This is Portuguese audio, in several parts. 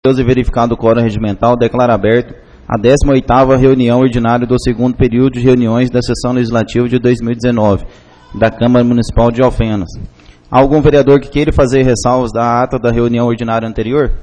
E verificado o quórum regimental, declara aberto a 18ª reunião ordinária do segundo período de reuniões da sessão legislativa de 2019 da Câmara Municipal de Alfenas. Há algum vereador que queira fazer ressalvas da ata da reunião ordinária anterior?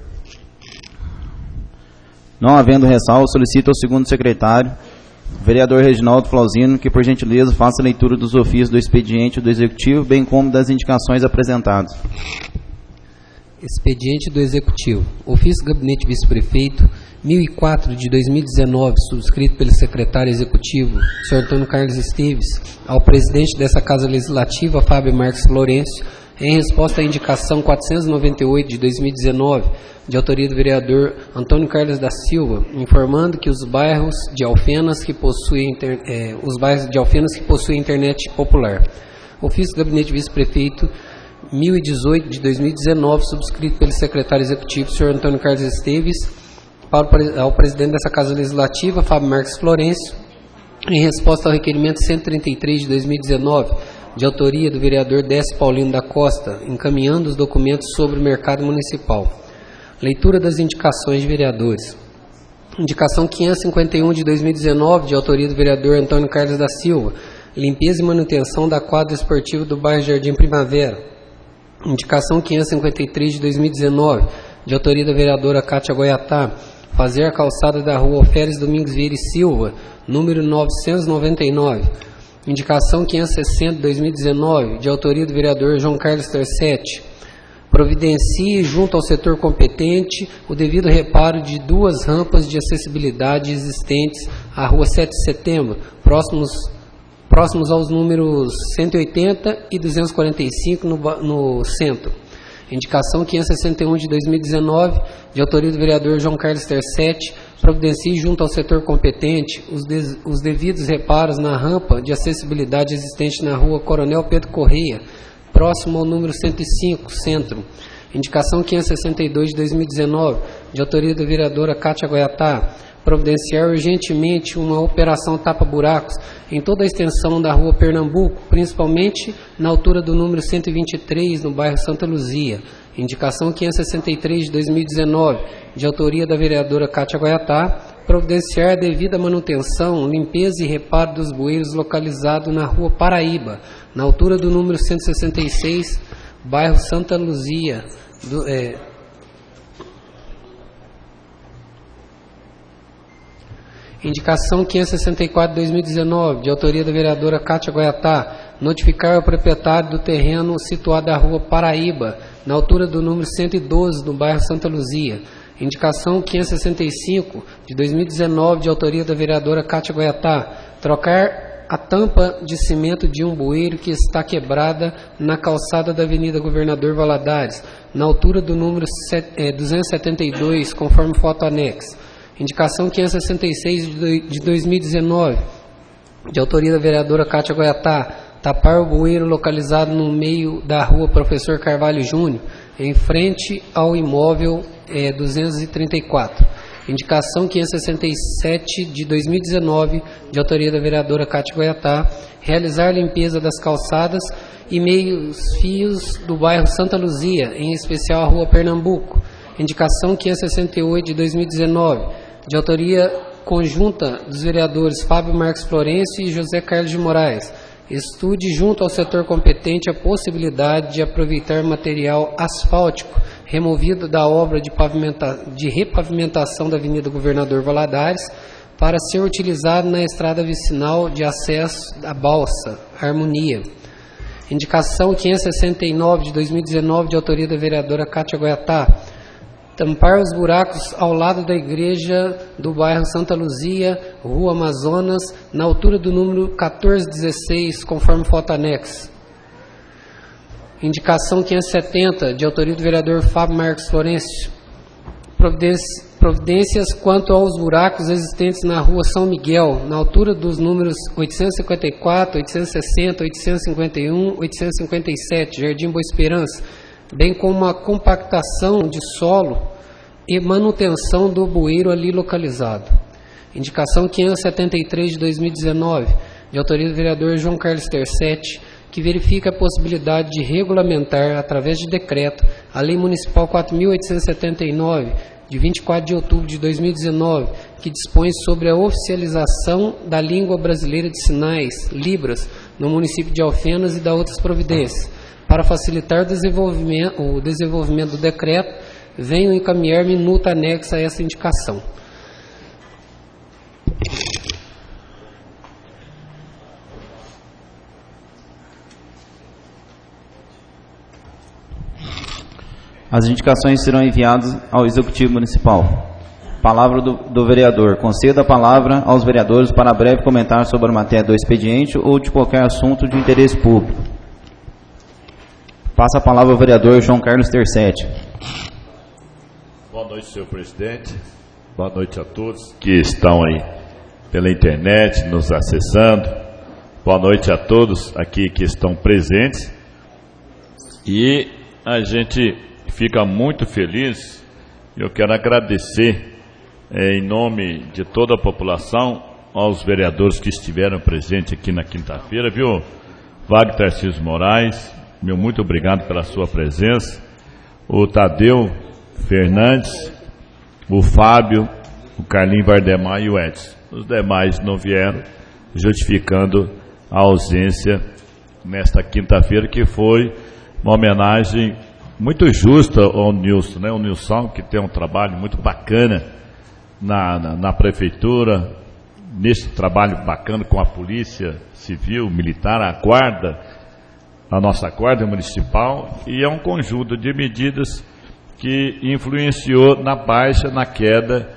Não havendo ressalvas, solicito ao segundo secretário, vereador Reginaldo Flauzino, que por gentileza faça a leitura dos ofícios do expediente do Executivo, bem como das indicações apresentadas. Expediente do Executivo. Ofício do Gabinete Vice-Prefeito 1004 de 2019, subscrito pelo secretário executivo, Sr. Antônio Carlos Esteves, ao presidente dessa Casa Legislativa, Fábio Marques Florencio, em resposta à indicação 498 de 2019, de autoria do vereador Antônio Carlos da Silva, informando que os bairros de Alfenas que possuem internet popular. Ofício do Gabinete Vice-Prefeito 1018 de 2019, subscrito pelo secretário executivo, Sr. Antônio Carlos Esteves, ao presidente dessa Casa Legislativa, Fábio Marques Florencio, em resposta ao requerimento 133 de 2019, de autoria do vereador Décio Paulino da Costa, encaminhando os documentos sobre o mercado municipal. Leitura das indicações de vereadores. Indicação 551 de 2019, de autoria do vereador Antônio Carlos da Silva, limpeza e manutenção da quadra esportiva do bairro Jardim Primavera. Indicação 553 de 2019, de autoria da vereadora Cátia Goiatá, fazer a calçada da rua Oféres Domingos Vieira e Silva, número 999. Indicação 560 de 2019, de autoria do vereador João Carlos Tercetti, providencie junto ao setor competente o devido reparo de duas rampas de acessibilidade existentes à rua 7 de setembro, próximos aos números 180 e 245 no centro. Indicação 561 de 2019, de autoria do vereador João Carlos Tercetti, providencie junto ao setor competente os devidos reparos na rampa de acessibilidade existente na rua Coronel Pedro Correia, próximo ao número 105, centro. Indicação 562 de 2019, de autoria da vereadora Cátia Goiatá, providenciar urgentemente uma operação tapa-buracos em toda a extensão da rua Pernambuco, principalmente na altura do número 123, no bairro Santa Luzia. Indicação 563 de 2019, de autoria da vereadora Cátia Goiatá, providenciar a devida manutenção, limpeza e reparo dos bueiros localizado na rua Paraíba, na altura do número 166, bairro Santa Luzia, Indicação 564 de 2019, de autoria da vereadora Cátia Goiatá, notificar o proprietário do terreno situado na rua Paraíba, na altura do número 112, no bairro Santa Luzia. Indicação 565 de 2019, de autoria da vereadora Cátia Goiatá, trocar a tampa de cimento de um bueiro que está quebrada na calçada da Avenida Governador Valadares, na altura do número 272, conforme foto anexa. Indicação 566 de 2019, de autoria da vereadora Cátia Goiatá, tapar o bueiro localizado no meio da rua Professor Carvalho Júnior, em frente ao imóvel 234. Indicação 567 de 2019, de autoria da vereadora Cátia Goiatá, realizar a limpeza das calçadas e meios fios do bairro Santa Luzia, em especial a rua Pernambuco. Indicação 568 de 2019, de autoria conjunta dos vereadores Fábio Marques Florencio e José Carlos de Moraes. Estude junto ao setor competente a possibilidade de aproveitar material asfáltico removido da obra de repavimentação da Avenida Governador Valadares para ser utilizado na estrada vicinal de acesso à Balsa, Harmonia. Indicação 569 de 2019, de autoria da vereadora Cátia Goiatá, tampar os buracos ao lado da igreja do bairro Santa Luzia, Rua Amazonas, na altura do número 1416, conforme foto anexa. Indicação 570, de autoria do vereador Fábio Marques Florencio, providências quanto aos buracos existentes na Rua São Miguel, na altura dos números 854, 860, 851, 857, Jardim Boa Esperança, bem como a compactação de solo e manutenção do bueiro ali localizado. Indicação 573 de 2019, de autoria do vereador João Carlos Tercetti, que verifica a possibilidade de regulamentar, através de decreto, a Lei Municipal 4.879, de 24 de outubro de 2019, que dispõe sobre a oficialização da língua brasileira de sinais, Libras, no município de Alfenas e da outras providências. Para facilitar o desenvolvimento do decreto, venho encaminhar minuta anexa a essa indicação. As indicações serão enviadas ao Executivo Municipal. Palavra do vereador. Conceda a palavra aos vereadores para breve comentar sobre a matéria do expediente ou de qualquer assunto de interesse público. Passa a palavra ao vereador João Carlos Tercetti. Boa noite, senhor presidente. Boa noite a todos que estão aí pela internet, nos acessando. Boa noite a todos aqui que estão presentes. E a gente fica muito feliz. Eu quero agradecer, em nome de toda a população, aos vereadores que estiveram presentes aqui na quinta-feira, viu? Wagner Tarcísio Moraes, meu muito obrigado pela sua presença. O Tadeu Fernandes, o Fábio, o Carlinho Vardemar e o Edson. Os demais não vieram, justificando a ausência nesta quinta-feira, que foi uma homenagem muito justa ao Nilson, né? O Nilson, que tem um trabalho muito bacana na prefeitura, nesse trabalho bacana com a polícia civil, militar, a nossa guarda municipal, e é um conjunto de medidas que influenciou na queda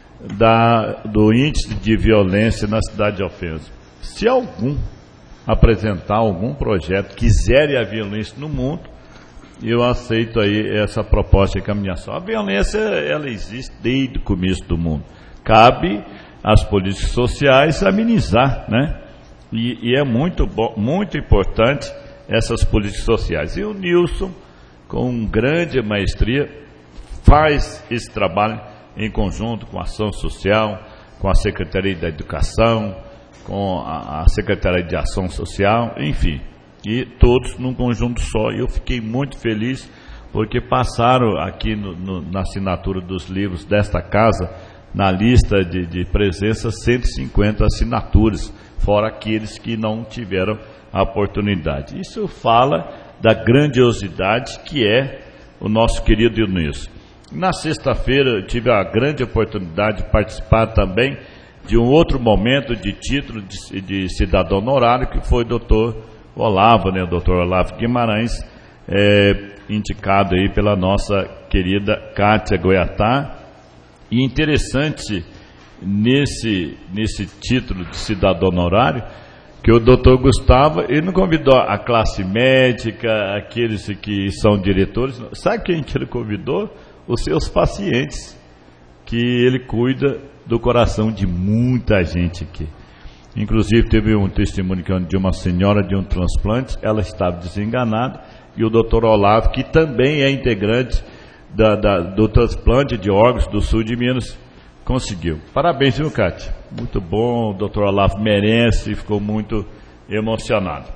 do índice de violência na cidade de Alfenas. Se algum apresentar algum projeto que zere a violência no mundo, eu aceito aí essa proposta de encaminhação. A violência, ela existe desde o começo do mundo. Cabe às políticas sociais amenizar, né? E é muito bom, muito importante essas políticas sociais. E o Nilson, com grande maestria, faz esse trabalho em conjunto com a ação social, com a Secretaria da Educação, com a Secretaria de Ação Social, enfim, e todos num conjunto só. E eu fiquei muito feliz porque passaram aqui na assinatura dos livros desta casa, na lista de presença, 150 assinaturas, fora aqueles que não tiveram a oportunidade. Isso fala da grandiosidade que é o nosso querido Nilson. Na sexta-feira eu tive a grande oportunidade de participar também de um outro momento de título de cidadão honorário, que foi o doutor Olavo, né, o doutor Olavo Guimarães, indicado aí pela nossa querida Kátia Goiatá. E interessante nesse título de cidadão honorário, que o doutor Gustavo, ele não convidou a classe médica, aqueles que são diretores. Sabe quem que ele convidou? Os seus pacientes, que ele cuida do coração de muita gente aqui. Inclusive teve um testemunho de uma senhora de um transplante, ela estava desenganada, e o doutor Olavo, que também é integrante do transplante de órgãos do sul de Minas, conseguiu. Parabéns, viu, Cátia? Muito bom, o doutor Olavo merece, ficou muito emocionado.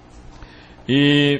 E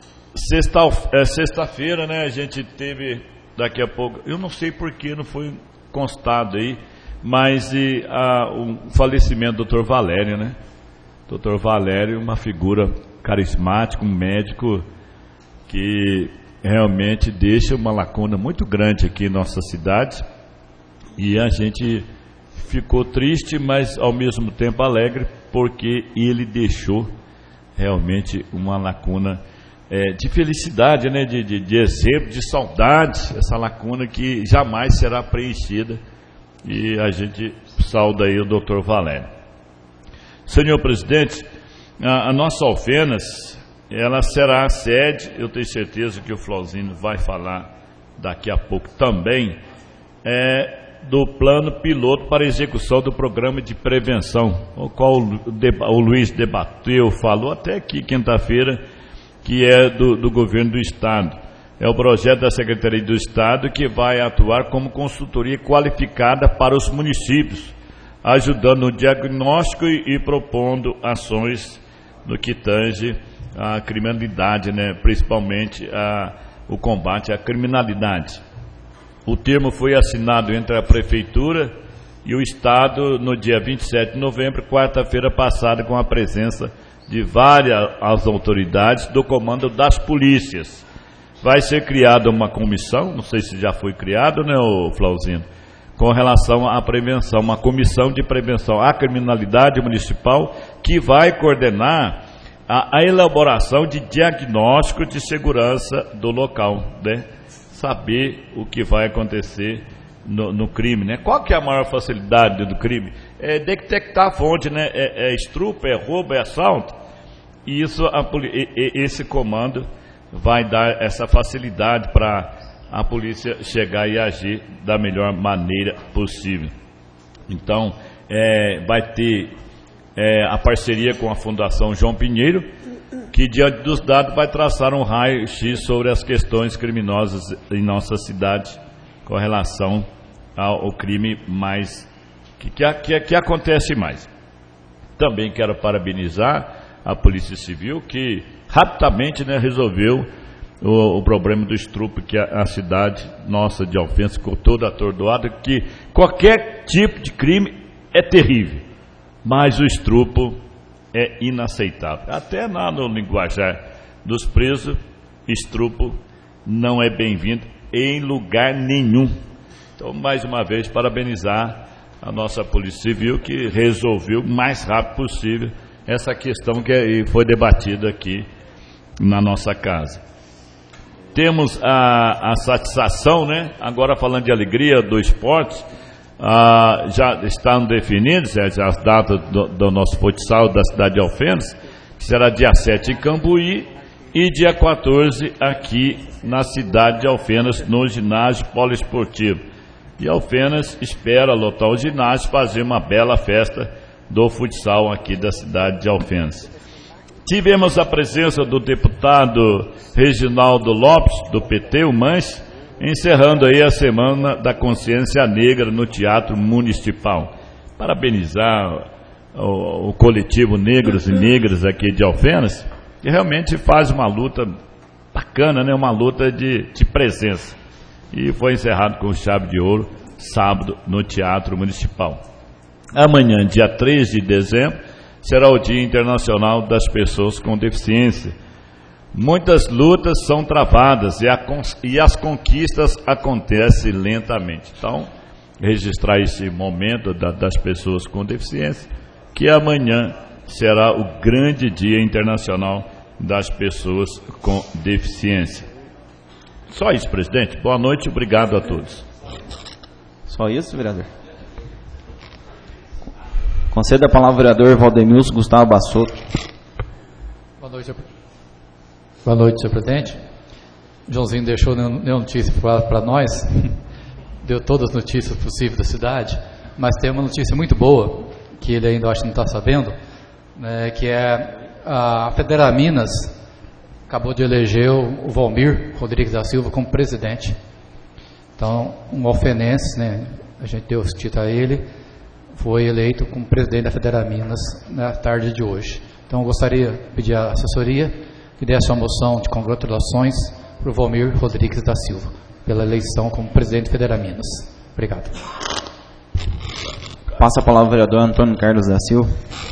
sexta-feira, né, a gente teve, daqui a pouco, eu não sei porque não foi constado aí, mas o falecimento do Dr. Valério, né? Dr. Valério, uma figura carismática, um médico que realmente deixa uma lacuna muito grande aqui em nossa cidade, e a gente ficou triste, mas ao mesmo tempo alegre, porque ele deixou realmente uma lacuna de felicidade, né? de exemplo, de saudade, essa lacuna que jamais será preenchida. E a gente sauda aí o doutor Valério. Senhor presidente, a nossa Alfenas, ela será a sede, eu tenho certeza que o Flauzino vai falar daqui a pouco também, do plano piloto para execução do programa de prevenção, o qual o Luiz debateu, falou até aqui quinta-feira, que é do governo do estado. É o projeto da Secretaria do Estado que vai atuar como consultoria qualificada para os municípios, ajudando no diagnóstico e propondo ações no que tange a criminalidade, né? Principalmente o combate à criminalidade. O termo foi assinado entre a Prefeitura e o Estado no dia 27 de novembro, quarta-feira passada, com a presença de várias autoridades do comando das polícias. Vai ser criada uma comissão, não sei se já foi criada, né, Flauzino, com relação à prevenção, uma comissão de prevenção à criminalidade municipal que vai coordenar a elaboração de diagnóstico de segurança do local, né? Saber o que vai acontecer no crime, né? Qual que é a maior facilidade do crime? É detectar a fonte, né? É estupro, é roubo, é assalto. E isso, esse comando vai dar essa facilidade para a polícia chegar e agir da melhor maneira possível. Então, vai ter a parceria com a Fundação João Pinheiro, que diante dos dados vai traçar um raio-x sobre as questões criminosas em nossa cidade com relação ao crime mais que acontece mais. Também quero parabenizar a Polícia Civil, que rapidamente, né, resolveu o problema do estupro, que a cidade nossa de Alfenas ficou toda atordoada, que qualquer tipo de crime é terrível, mas o estupro é inaceitável. Até no linguajar dos presos, estupro não é bem-vindo em lugar nenhum. Então, mais uma vez, parabenizar a nossa Polícia Civil, que resolveu o mais rápido possível essa questão que foi debatida aqui na nossa casa. Temos a satisfação, né? Agora falando de alegria do esporte, já estão definidas as datas do nosso futsal da cidade de Alfenas, que será dia 7 em Cambuí e dia 14 aqui na cidade de Alfenas, no ginásio poliesportivo. E Alfenas espera lotar o ginásio, fazer uma bela festa do futsal aqui da cidade de Alfenas. Tivemos a presença do deputado Reginaldo Lopes, do PT, o Manche, encerrando aí a Semana da Consciência Negra no Teatro Municipal. Parabenizar o coletivo Negros e Negras aqui de Alfenas, que realmente faz uma luta bacana, né? Uma luta de presença. E foi encerrado com chave de ouro, sábado, no Teatro Municipal. Amanhã, dia 3 de dezembro, será o Dia Internacional das Pessoas com Deficiência. Muitas lutas são travadas e as conquistas acontecem lentamente. Então, registrar esse momento das pessoas com deficiência, que amanhã será o grande Dia Internacional das Pessoas com Deficiência. Só isso, presidente. Boa noite, obrigado a todos. Só isso, vereador? Conceda a palavra ao vereador Valdemilson Gustavo Bassotto. Boa noite, senhor presidente. Joãozinho deixou nenhuma notícia para nós, deu todas as notícias possíveis da cidade, mas tem uma notícia muito boa, que ele ainda acho que não está sabendo, né, que é a Federaminas acabou de eleger o Valmir Rodrigues da Silva como presidente. Então, um alfenense, né, a gente deu esse título a ele, foi eleito como presidente da Federaminas na tarde de hoje. Então, eu gostaria de pedir à assessoria que desse uma moção de congratulações para o Valmir Rodrigues da Silva, pela eleição como presidente da Federaminas. Obrigado. Passa a palavra ao vereador Antônio Carlos da Silva.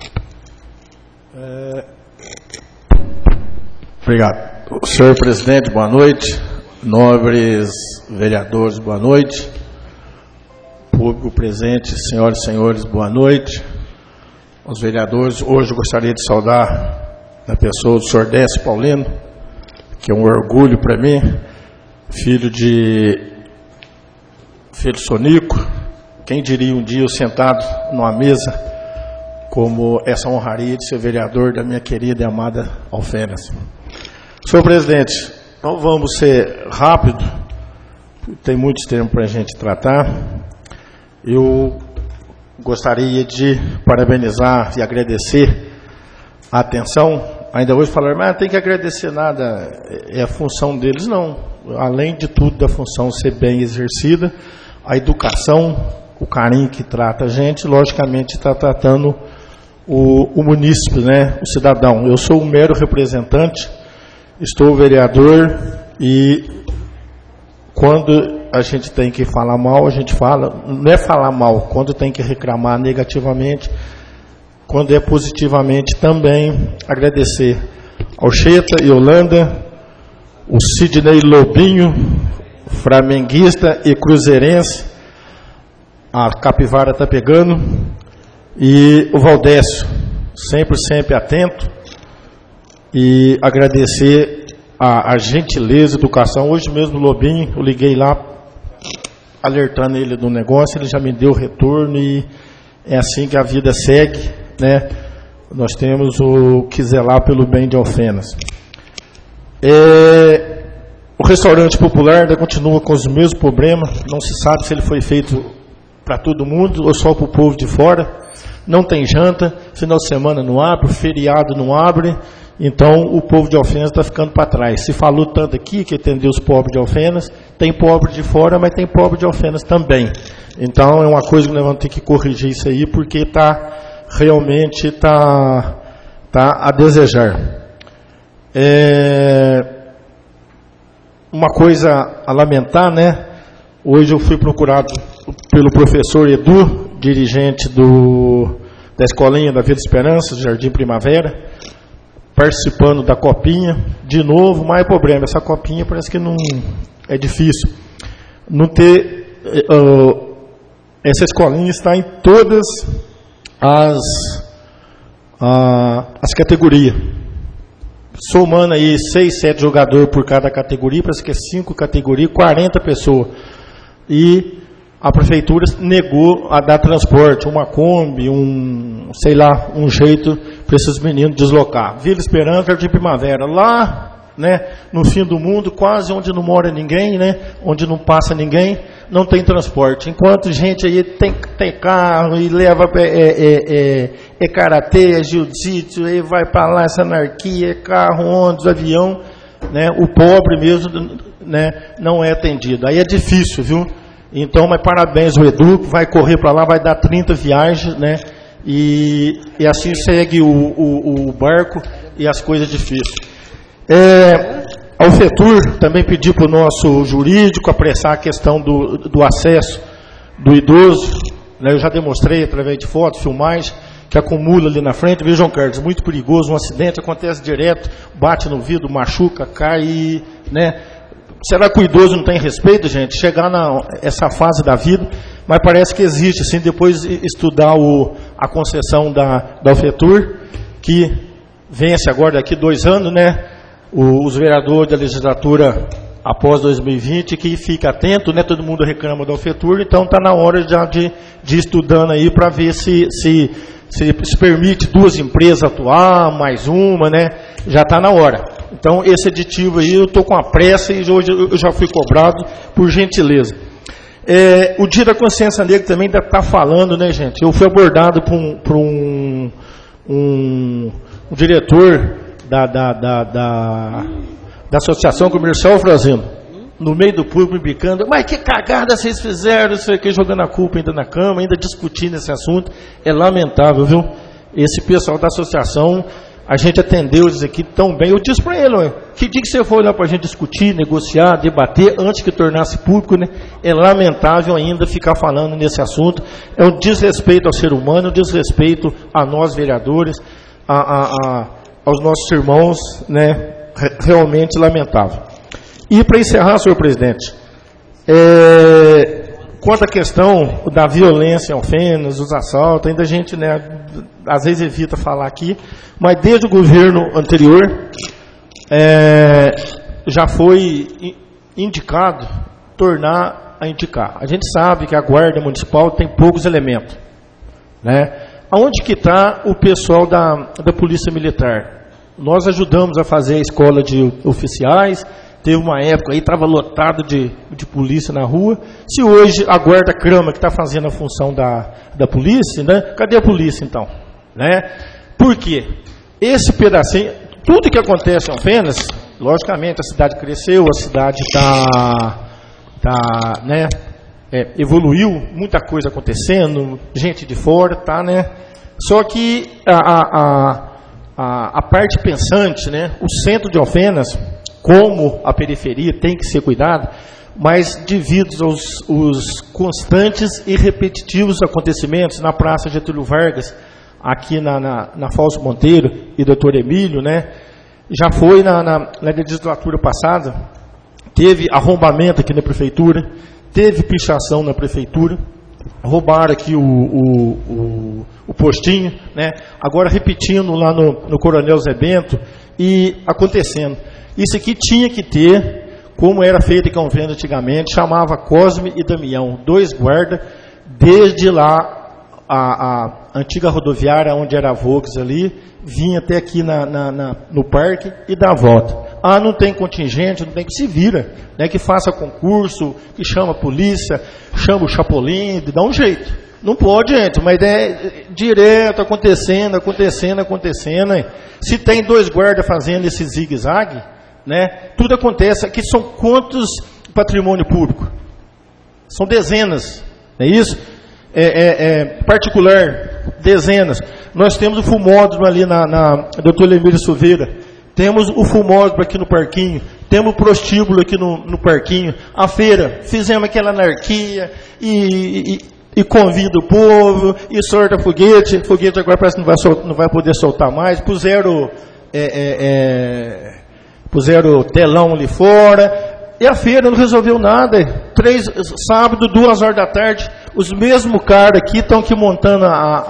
Obrigado. Senhor presidente, boa noite. Nobres vereadores, boa noite. Público presente, senhoras e senhores, boa noite. Os vereadores, hoje eu gostaria de saudar a pessoa do senhor Décio Paulino, que é um orgulho para mim, filho Sonico. Quem diria um dia eu sentado numa mesa como essa honraria de ser vereador da minha querida e amada Alfenas. Senhor presidente, então vamos ser rápido, tem muito tempo para a gente tratar. Eu gostaria de parabenizar e agradecer a atenção. Ainda hoje falaram, mas não tem que agradecer nada, é a função deles. Não, além de tudo da função ser bem exercida, a educação, o carinho que trata a gente, logicamente está tratando o munícipe, né, o cidadão. Eu sou um mero representante, estou vereador, e quando a gente tem que falar mal, a gente fala, não é falar mal, quando tem que reclamar negativamente, quando é positivamente também, agradecer ao Cheta e Holanda, o Sidney Lobinho, flamenguista e cruzeirense, a capivara está pegando, e o Valdécio, sempre atento, e agradecer a gentileza, educação. Hoje mesmo o Lobinho, eu liguei lá, alertando ele do negócio, ele já me deu retorno, e é assim que a vida segue, né? Nós temos o que zelar pelo bem de Alfenas. O restaurante popular ainda continua com os mesmos problemas, não se sabe se ele foi feito para todo mundo ou só para o povo de fora. Não tem janta, final de semana não abre, feriado não abre, então o povo de Alfenas está ficando para trás. Se falou tanto aqui que atendeu os pobres de Alfenas, tem pobre de fora, mas tem pobre de Alfenas também. Então é uma coisa que nós vamos ter que corrigir isso aí, porque realmente está a desejar. Uma coisa a lamentar, né? Hoje eu fui procurado pelo professor Edu, dirigente da escolinha da Vila Esperança, Jardim Primavera, participando da copinha, de novo, mais problema, essa copinha parece que não é difícil. Não ter, essa escolinha está em todas as categorias. Somando aí 6, 7 jogadores por cada categoria, parece que é 5 categorias, 40 pessoas. E a prefeitura negou a dar transporte, uma Kombi, um jeito para esses meninos deslocar. Vila Esperança, Jardim Primavera, lá, né, no fim do mundo, quase onde não mora ninguém, né, onde não passa ninguém, não tem transporte. Enquanto gente aí tem carro e leva karatê, jiu-jitsu, aí vai para lá essa anarquia, carro, ônibus, avião, né, o pobre mesmo, né, não é atendido. Aí é difícil, viu? Então, mas parabéns ao Edu, vai correr para lá, vai dar 30 viagens, né? E assim segue o barco e as coisas difíceis. A UFETUR também pediu para o nosso jurídico apressar a questão do acesso do idoso, né? Eu já demonstrei através de fotos, filmagens, que acumula ali na frente. Viu, João Carlos? Muito perigoso, um acidente acontece direto, bate no vidro, machuca, cai, né? Será que o idoso não tem respeito, gente? Chegar essa fase da vida, mas parece que existe, assim, depois estudar a concessão da UFETUR, que vence agora daqui 2 anos, né? Os vereadores da legislatura após 2020, que fica atento, né? Todo mundo reclama da UFETUR, então está na hora já de estudando aí para ver se permite 2 empresas atuar, mais uma, né? Já está na hora. Então, esse aditivo aí, eu estou com a pressa e hoje eu já fui cobrado, por gentileza. O Dia da Consciência Negra também está falando, né, gente? Eu fui abordado por um diretor da Associação Comercial Frazendo, no meio do público, me bicando, mas que cagada vocês fizeram, isso aqui, jogando a culpa ainda na cama, ainda discutindo esse assunto. É lamentável, viu? Esse pessoal da associação, a gente atendeu eles aqui tão bem. Eu disse para ele, que dia que você foi lá para a gente discutir, negociar, debater, antes que tornasse público, né? É lamentável ainda ficar falando nesse assunto. É um desrespeito ao ser humano, um desrespeito a nós vereadores, aos nossos irmãos, né? Realmente lamentável. E para encerrar, senhor presidente, quanto à questão da violência em Alfenas, dos assaltos, ainda a gente, né, às vezes evita falar aqui, mas desde o governo anterior já foi indicado, tornar a indicar. A gente sabe que a Guarda Municipal tem poucos elementos, né? Aonde que está o pessoal da Polícia Militar? Nós ajudamos a fazer a escola de oficiais. Teve uma época aí, estava lotado de polícia na rua. Se hoje a guarda crama que está fazendo a função da polícia, né? Cadê a polícia então? Né? Por quê? Esse pedacinho, tudo que acontece em Alfenas, logicamente a cidade cresceu, a cidade né? Evoluiu, muita coisa acontecendo, gente de fora, tá, né? Só que a parte pensante, né? O centro de Alfenas, como a periferia tem que ser cuidado, mas devido aos constantes e repetitivos acontecimentos na Praça Getúlio Vargas, aqui na Fausto Monteiro e Dr. Emílio, né? Já foi na legislatura passada, teve arrombamento aqui na prefeitura, teve pichação na prefeitura, roubaram aqui o postinho, né? Agora repetindo lá no Coronel Zé Bento e acontecendo. Isso aqui tinha que ter, como era feito em Cão Vendo antigamente, chamava Cosme e Damião, 2 guardas, desde lá a antiga rodoviária, onde era a Volks ali, vinha até aqui no parque e dá a volta. Ah, não tem contingente, não tem, que se vira, né, que faça concurso, que chama a polícia, chama o Chapolin, dá um jeito. Não pode, gente, mas é direto, acontecendo. Hein? Se tem 2 guardas fazendo esse zigue-zague, né, tudo acontece. Aqui são quantos patrimônio público? São dezenas, não é isso? Particular, dezenas. Nós temos o fumódromo ali na Dr. Emílio Silveira, temos o fumódromo aqui no parquinho, temos o prostíbulo aqui no parquinho, a feira, fizemos aquela anarquia e convida o povo, e solta foguete agora parece que não vai poder soltar mais, puseram telão ali fora, e a feira não resolveu nada. Sábado, 2 horas da tarde, os mesmos caras aqui estão aqui montando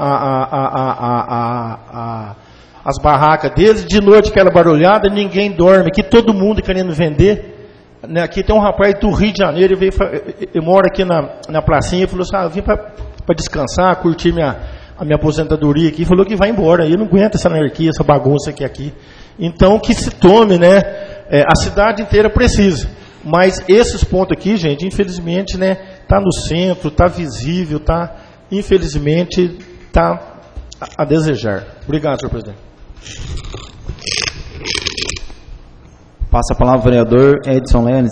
as barracas deles, de noite aquela barulhada, ninguém dorme, aqui todo mundo querendo vender, né? Aqui tem um rapaz do Rio de Janeiro, ele mora aqui na pracinha, e falou assim, eu vim para descansar, curtir a minha aposentadoria aqui, falou que vai embora, eu não aguento essa anarquia, essa bagunça aqui. Então que se tome, né? A cidade inteira precisa. Mas esses pontos aqui, gente, infelizmente, né, tá no centro, tá visível, tá, infelizmente, tá a desejar. Obrigado, senhor presidente. Passa a palavra ao vereador Edson Lenes.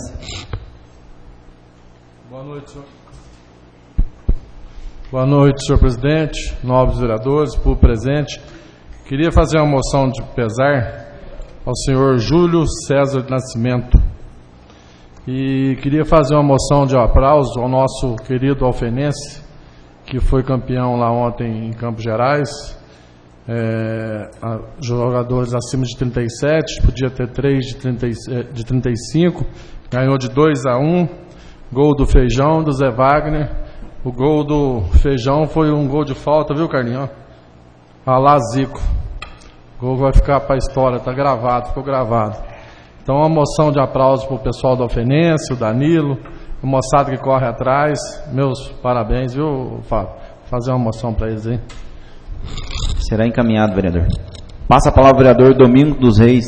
Boa noite, senhor. Boa noite, senhor presidente, nobres vereadores, público presente. Queria fazer uma moção de pesar ao senhor Júlio César de Nascimento. E queria fazer uma moção de aplauso ao nosso querido alfenense, que foi campeão lá ontem em Campos Gerais. Jogadores acima de 37, podia ter 3 de 35, ganhou de 2-1, gol do Feijão, do Zé Wagner. O gol do Feijão foi um gol de falta, viu, Carlinhos? Alá Zico. O gol vai ficar para a história, está gravado, ficou gravado. Então, uma moção de aplauso para o pessoal do Alfenense, o Danilo, o moçado que corre atrás. Meus parabéns, viu, Fábio? Fazer uma moção para eles aí. Será encaminhado, vereador. Passa a palavra ao vereador Domingo dos Reis.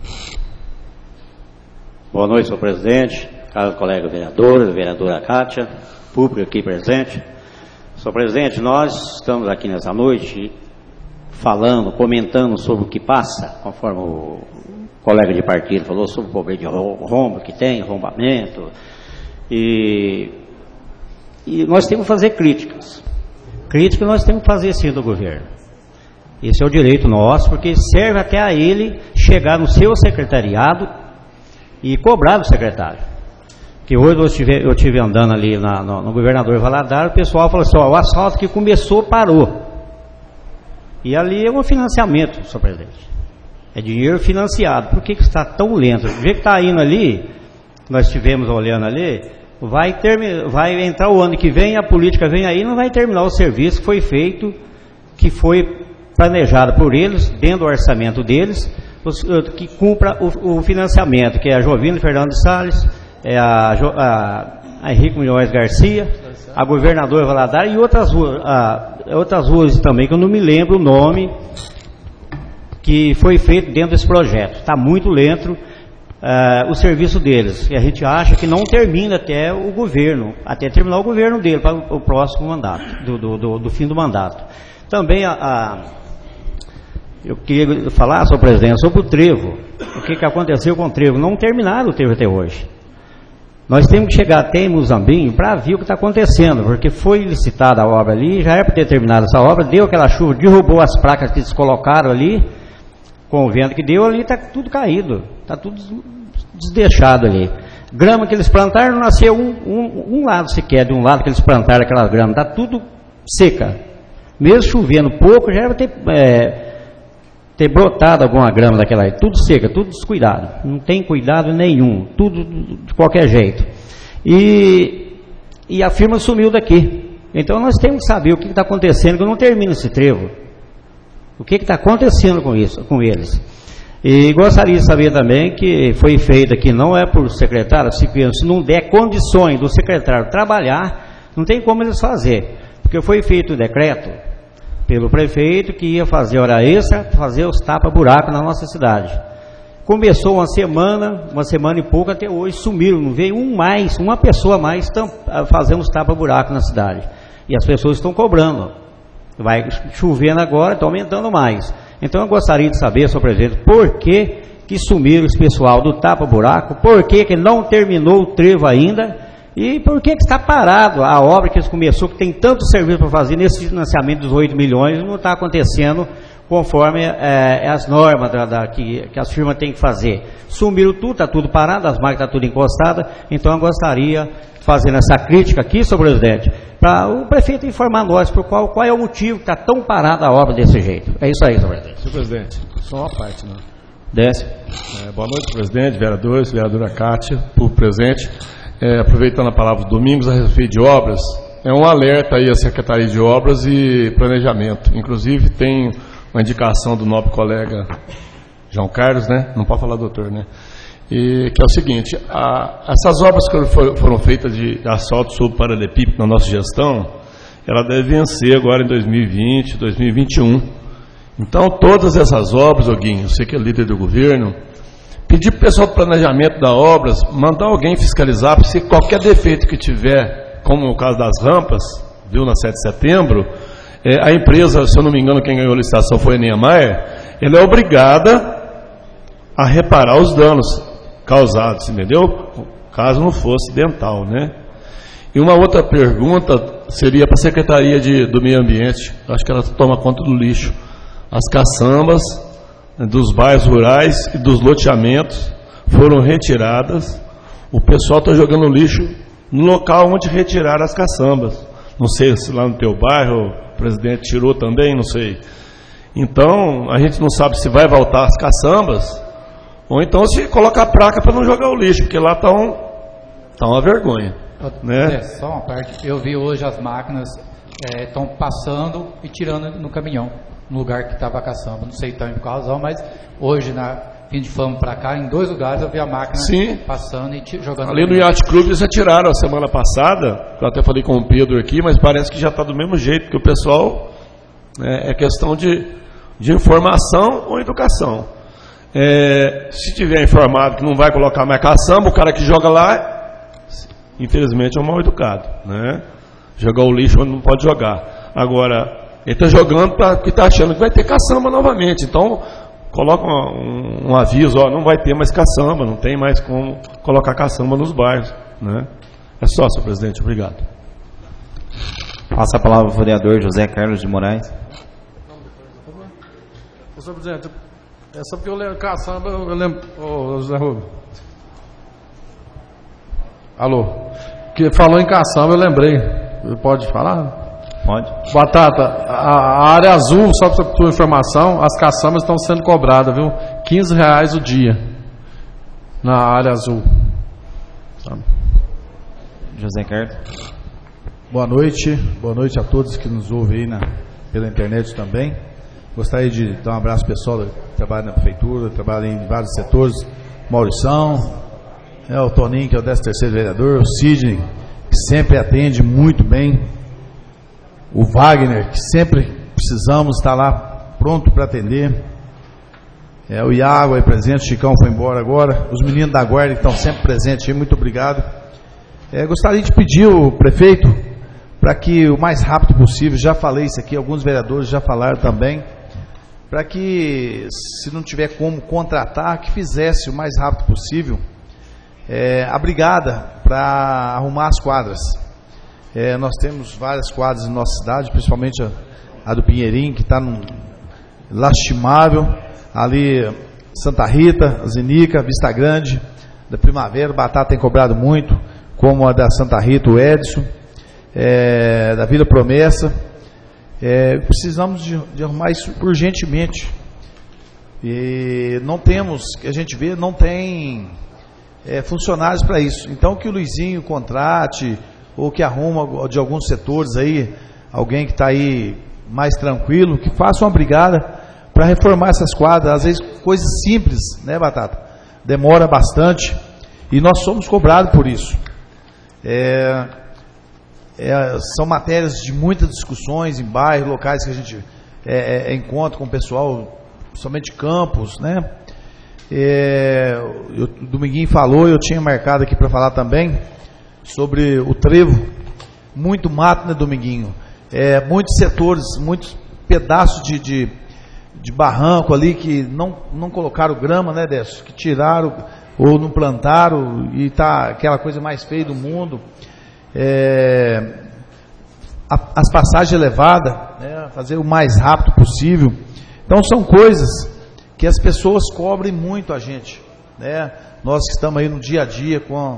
Boa noite, senhor presidente, caros colegas vereadores, vereadora Kátia, público aqui presente. Senhor presidente, nós estamos aqui nessa noite falando, comentando sobre o que passa, conforme o colega de partido falou, sobre o problema de rombo que tem, arrombamento, e nós temos que fazer críticas nós temos que fazer sim do governo. Esse é o direito nosso, porque serve até a ele chegar no seu secretariado e cobrar do secretário. Que hoje eu estive andando ali no governador Valadares, o pessoal falou assim, o asfalto que começou parou. E ali é um financiamento, senhor presidente. É dinheiro financiado. Por que está tão lento? Do jeito que está indo ali, nós estivemos olhando ali, vai entrar o ano que vem, a política vem aí, não vai terminar o serviço que foi feito, que foi planejado por eles, dentro do orçamento deles, que cumpra o financiamento, que é a Jovino Fernando de Salles, a Henrique Milhões Garcia, a governadora Valadares e outras ruas também, que eu não me lembro o nome, que foi feito dentro desse projeto. Está muito lento o serviço deles, e a gente acha que não termina até o governo, até terminar o governo dele, para o próximo mandato, do fim do mandato. Também eu queria falar, senhor presidente, sobre o trevo. O que aconteceu com o trevo? Não terminaram o trevo até hoje. Nós temos que chegar até em Muzambinho para ver o que está acontecendo, porque foi licitada a obra ali, já era para ter terminado essa obra, deu aquela chuva, derrubou as placas que eles colocaram ali, com o vento que deu ali, está tudo caído, está tudo desdeixado ali. Grama que eles plantaram, não nasceu um lado sequer, de um lado que eles plantaram aquela grama, está tudo seca. Mesmo chovendo pouco, já vai ter brotado alguma grama daquela aí, tudo seca, tudo descuidado, não tem cuidado nenhum, tudo de qualquer jeito. E a firma sumiu daqui. Então nós temos que saber o que está acontecendo, que eu não termino esse trevo. O que está acontecendo com isso, com eles? E gostaria de saber também que foi feito aqui, não é por secretário, se não der condições do secretário trabalhar, não tem como eles fazer. Porque foi feito o decreto pelo prefeito que ia fazer hora extra, fazer os tapa-buraco na nossa cidade. Começou uma semana e pouco, até hoje sumiram, não veio uma pessoa a mais fazendo os tapa-buraco na cidade. E as pessoas estão cobrando. Vai chovendo agora, está aumentando mais. Então eu gostaria de saber, senhor presidente, por que sumiram esse pessoal do tapa-buraco, por que não terminou o trevo ainda, e por que está parado a obra que eles começou, que tem tanto serviço para fazer nesse financiamento dos 8 milhões, não está acontecendo conforme as normas que as firmas têm que fazer. Sumiram tudo, está tudo parado, as máquinas estão tudo encostadas, então eu gostaria, fazendo essa crítica aqui, senhor presidente, para o prefeito informar nós por qual é o motivo que está tão parada a obra desse jeito. É isso aí, senhor presidente. Senhor presidente, só uma parte, né? Desce. Boa noite, presidente, vereadores, vereadora Kátia, por presente. Aproveitando a palavra do Domingos a respeito de obras, é um alerta aí à Secretaria de Obras e Planejamento. Inclusive tem uma indicação do nobre colega João Carlos, né? Não pode falar doutor, né? E que é o seguinte, essas obras que foram feitas de asfalto sobre paralelepípedo na nossa gestão, ela deve vencer agora em 2020, 2021. Então todas essas obras, Oguinho, você que é líder do governo, pedir para o pessoal do planejamento das obras, mandar alguém fiscalizar, porque se qualquer defeito que tiver, como o caso das rampas, viu, na 7 de setembro, a empresa, se eu não me engano, quem ganhou a licitação foi a Niemeyer, ela é obrigada a reparar os danos causados, entendeu? Caso não fosse acidental, né? E uma outra pergunta seria para a Secretaria do Meio Ambiente, acho que ela toma conta do lixo. As caçambas dos bairros rurais e dos loteamentos foram retiradas, o pessoal está jogando lixo no local onde retiraram as caçambas. Não sei se lá no teu bairro o presidente tirou também, não sei. Então, a gente não sabe se vai voltar as caçambas, ou então se coloca a placa para não jogar o lixo, porque lá está uma vergonha. Né? Só uma parte, eu vi hoje as máquinas estão passando e tirando no caminhão, no lugar que estava a caçamba. Não sei também por qual razão, mas hoje, fim de fama para cá, em 2 lugares eu vi a máquina passando e jogando. Ali no Yacht Club eles retiraram a semana passada, eu até falei com o Pedro aqui, mas parece que já está do mesmo jeito, porque o pessoal, é questão de informação ou educação. Se tiver informado que não vai colocar mais caçamba, o cara que joga lá, infelizmente é um mal educado, né? Jogar o lixo onde não pode jogar. Agora, ele está jogando porque está achando que vai ter caçamba novamente. Então, coloca um aviso, não vai ter mais caçamba, não tem mais como colocar caçamba nos bairros, né? É só, senhor presidente, obrigado. Passa a palavra ao vereador José Carlos de Moraes. Senhor presidente, só porque eu lembro caçamba, eu lembro... José Rubio. Alô? Que falou em caçamba, eu lembrei. Pode falar? Pode. Batata, a área azul, só para a tua informação, as caçambas estão sendo cobradas, viu? R$15 o dia na área azul. Sabe? José Carlos. Boa noite a todos que nos ouvem aí pela internet também. Gostaria de dar um abraço pessoal que trabalha na prefeitura, trabalha em vários setores. Maurição, o Toninho, que é o 13º vereador, o Sidney, que sempre atende muito bem, o Wagner, que sempre precisamos estar lá pronto para atender, o Iago aí presente, o Chicão foi embora agora, os meninos da guarda que estão sempre presentes aí, muito obrigado. Gostaria de pedir ao prefeito para que o mais rápido possível, já falei isso aqui, alguns vereadores já falaram também, para que, se não tiver como contratar, que fizesse o mais rápido possível a brigada para arrumar as quadras. Nós temos várias quadras na nossa cidade, principalmente a do Pinheirinho, que está lastimável, ali Santa Rita, Zenica, Vista Grande, da Primavera, Batata tem cobrado muito, como a da Santa Rita, o Edson, da Vila Promessa. Precisamos de arrumar isso urgentemente. E não temos, que a gente vê, não tem funcionários para isso. Então que o Luizinho contrate, ou que arruma de alguns setores aí, alguém que está aí mais tranquilo, que faça uma brigada para reformar essas quadras. Às vezes coisas simples, né, Batata? Demora bastante e nós somos cobrados por isso. São matérias de muitas discussões em bairros, locais que a gente encontra com o pessoal, somente campos, né? O Dominguinho falou, eu tinha marcado aqui para falar também sobre o trevo. Muito mato, né, Dominguinho? Muitos setores, muitos pedaços de barranco ali que não colocaram grama, né, Décio? Que tiraram ou não plantaram e tá aquela coisa mais feia do mundo. As passagens elevadas, né, fazer o mais rápido possível. Então são coisas que as pessoas cobrem muito a gente, né? Nós que estamos aí no dia a dia com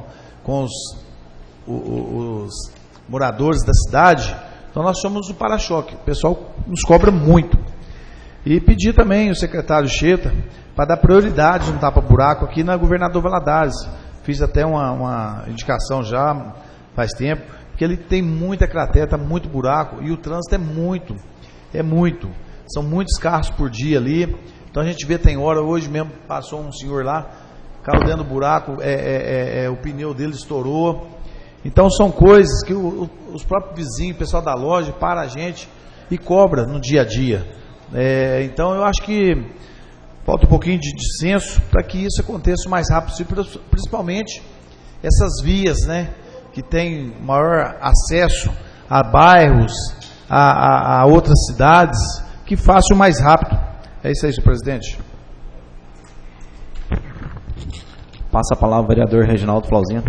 os moradores da cidade, então nós somos o para-choque. O pessoal nos cobra muito. E pedir também o secretário Cheta para dar prioridade no tapa-buraco aqui na Governador Valadares. Fiz até uma indicação já faz tempo, porque ele tem muita cratera, muito buraco, e o trânsito é muito. São muitos carros por dia ali. Então a gente vê, tem hora, hoje mesmo passou um senhor lá, caiu dentro do buraco, o pneu dele estourou. Então são coisas que os próprios vizinhos, o pessoal da loja, para a gente e cobra no dia a dia. Então eu acho que falta um pouquinho de senso para que isso aconteça o mais rápido possível, principalmente essas vias, né, que tem maior acesso a bairros, a outras cidades, que faça o mais rápido. É isso aí, senhor presidente. Passa a palavra ao vereador Reginaldo Flauzino.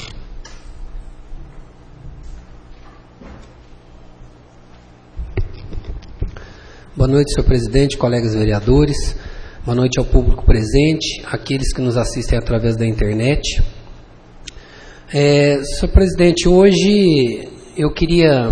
Boa noite, senhor presidente, colegas vereadores. Boa noite ao público presente, aqueles que nos assistem através da internet. Senhor presidente, hoje eu queria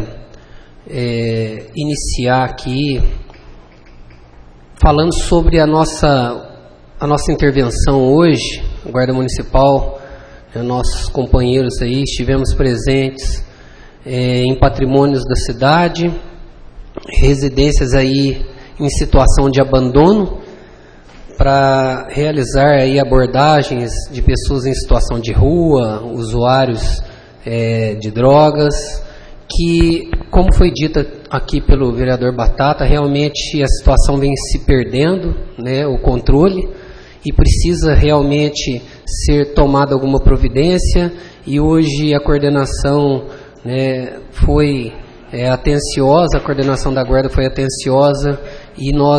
iniciar aqui falando sobre a nossa intervenção hoje. A Guarda Municipal, nossos companheiros aí, estivemos presentes em patrimônios da cidade, residências aí em situação de abandono, para realizar aí abordagens de pessoas em situação de rua, usuários de drogas, que, como foi dito aqui pelo vereador Batata, realmente a situação vem se perdendo, né, o controle, e precisa realmente ser tomada alguma providência, e hoje a coordenação, né, foi atenciosa, a coordenação da guarda foi atenciosa, e nós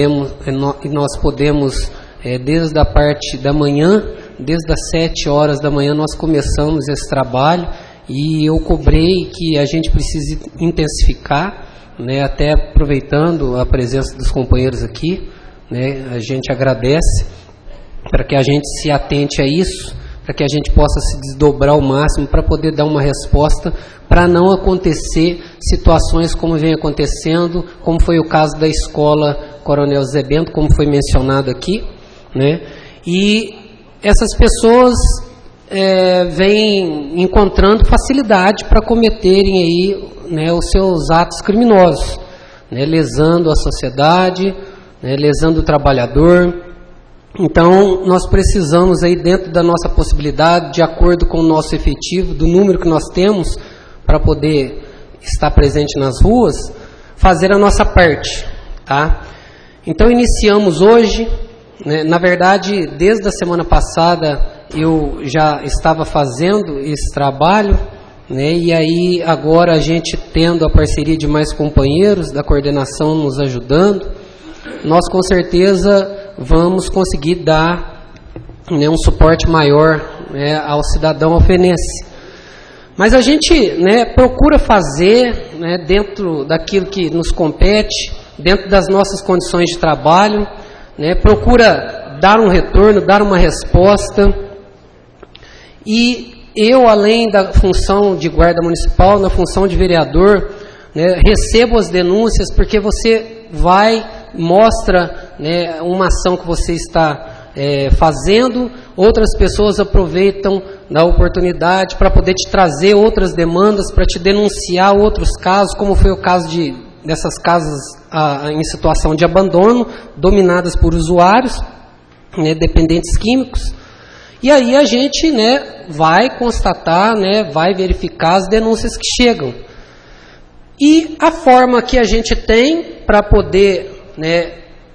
podemos desde a parte da manhã, desde as 7 horas da manhã, nós começamos esse trabalho, e eu cobrei que a gente precise intensificar, né, até aproveitando a presença dos companheiros aqui, né, a gente agradece, para que a gente se atente a isso, para que a gente possa se desdobrar ao máximo para poder dar uma resposta, para não acontecer situações como vem acontecendo, como foi o caso da escola Coronel Zé Bento, como foi mencionado aqui, né? E essas pessoas vêm encontrando facilidade para cometerem aí, né, os seus atos criminosos, né, lesando a sociedade, né, lesando o trabalhador. Então, nós precisamos aí, dentro da nossa possibilidade, de acordo com o nosso efetivo, do número que nós temos, para poder estar presente nas ruas, fazer a nossa parte, tá? Então, iniciamos hoje, né, na verdade, desde a semana passada, eu já estava fazendo esse trabalho, né, e aí, agora, a gente tendo a parceria de mais companheiros da coordenação nos ajudando, nós, com certeza, vamos conseguir dar, né, um suporte maior, né, ao cidadão alfenense. Mas a gente, né, procura fazer, né, dentro daquilo que nos compete, dentro das nossas condições de trabalho, né, procura dar um retorno, dar uma resposta, E eu, além da função de guarda municipal, na função de vereador, né, recebo as denúncias porque você mostra, né, uma ação que você está fazendo, outras pessoas aproveitam da oportunidade para poder te trazer outras demandas, para te denunciar outros casos, como foi o caso dessas casas em situação de abandono, dominadas por usuários, né, dependentes químicos. E aí a gente, né, vai constatar, né, vai verificar as denúncias que chegam. E a forma que a gente tem para poder, né,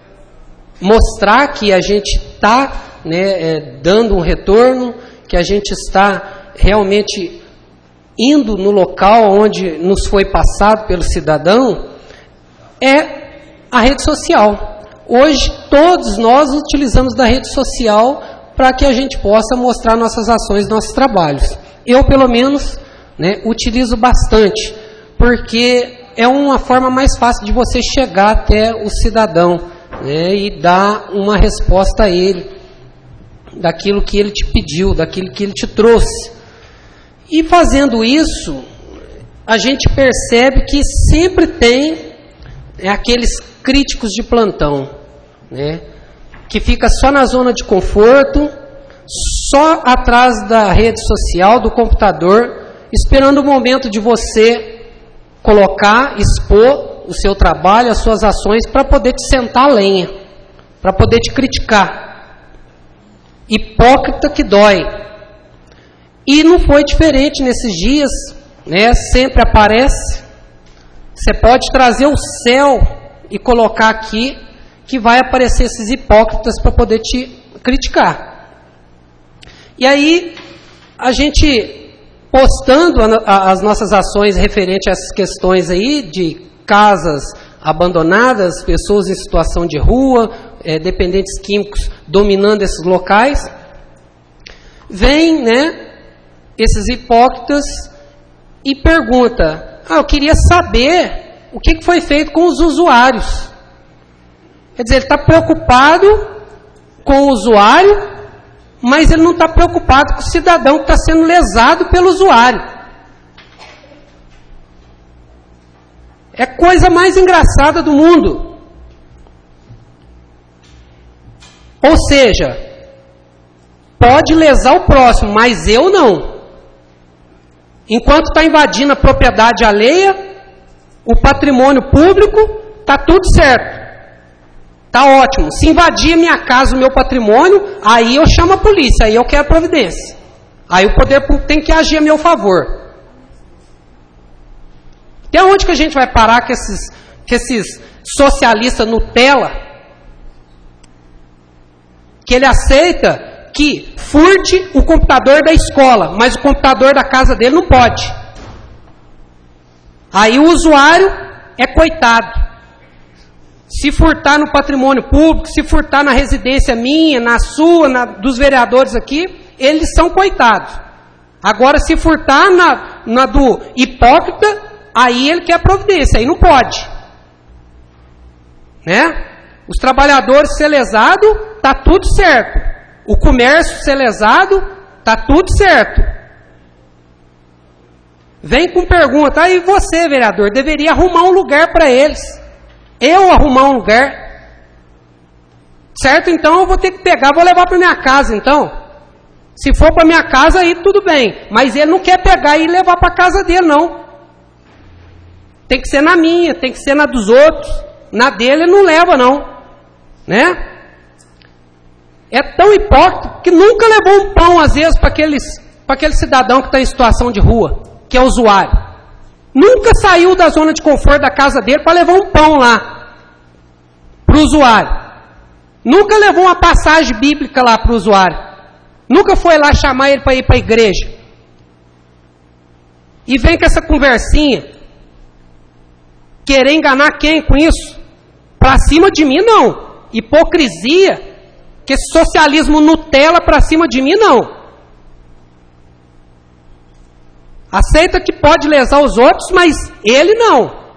mostrar que a gente está, né, dando um retorno, que a gente está realmente indo no local onde nos foi passado pelo cidadão, é a rede social. Hoje todos nós utilizamos da rede social para que a gente possa mostrar nossas ações, nossos trabalhos. Eu, pelo menos, né, utilizo bastante, porque é uma forma mais fácil de você chegar até o cidadão, né, e dar uma resposta a ele, daquilo que ele te pediu, daquilo que ele te trouxe. E fazendo isso, a gente percebe que sempre tem aqueles críticos de plantão, né, que fica só na zona de conforto, só atrás da rede social, do computador, esperando o momento de você colocar, expor o seu trabalho, as suas ações, para poder te sentar a lenha, para poder te criticar. Hipócrita que dói. E não foi diferente nesses dias, né? Sempre aparece. Você pode trazer o céu e colocar aqui, que vai aparecer esses hipócritas para poder te criticar. E aí, a gente postando as nossas ações referente a essas questões aí de casas abandonadas, pessoas em situação de rua, dependentes químicos dominando esses locais, vem, né, esses hipócritas e pergunta: eu queria saber o que foi feito com os usuários. Quer dizer, ele está preocupado com o usuário, mas ele não está preocupado com o cidadão que está sendo lesado pelo usuário. É a coisa mais engraçada do mundo. Ou seja, pode lesar o próximo, mas eu não. Enquanto está invadindo a propriedade alheia, o patrimônio público, está tudo certo. Está ótimo. Se invadir a minha casa, o meu patrimônio, aí eu chamo a polícia, aí eu quero providência. Aí o poder público tem que agir a meu favor. Até onde que a gente vai parar com esses socialistas Nutella, que ele aceita que furte o computador da escola, mas o computador da casa dele não pode. Aí o usuário é coitado. Se furtar no patrimônio público, se furtar na residência minha, na sua, dos vereadores aqui, eles são coitados. Agora, se furtar na do hipócrita, aí ele quer providência, aí não pode. Né? Os trabalhadores ser lesado, está tudo certo. O comércio ser lesado, está tudo certo. Vem com pergunta: aí você, vereador, deveria arrumar um lugar para eles. Eu arrumar um lugar, certo? Então eu vou ter que pegar, vou levar para minha casa, então. Se for para minha casa, aí tudo bem. Mas ele não quer pegar e levar para a casa dele, não. Tem que ser na minha, tem que ser na dos outros. Na dele ele não leva, não. Né? É tão hipócrita que nunca levou um pão, às vezes, para aquele cidadão que está em situação de rua, que é usuário. Nunca saiu da zona de conforto da casa dele para levar um pão lá para o usuário. Nunca levou uma passagem bíblica lá para o usuário. Nunca foi lá chamar ele para ir para a igreja. E vem com essa conversinha. Querer enganar quem com isso? Para cima de mim, não. Hipocrisia. Que esse socialismo Nutella para cima de mim, não. Aceita que pode lesar os outros, mas ele não.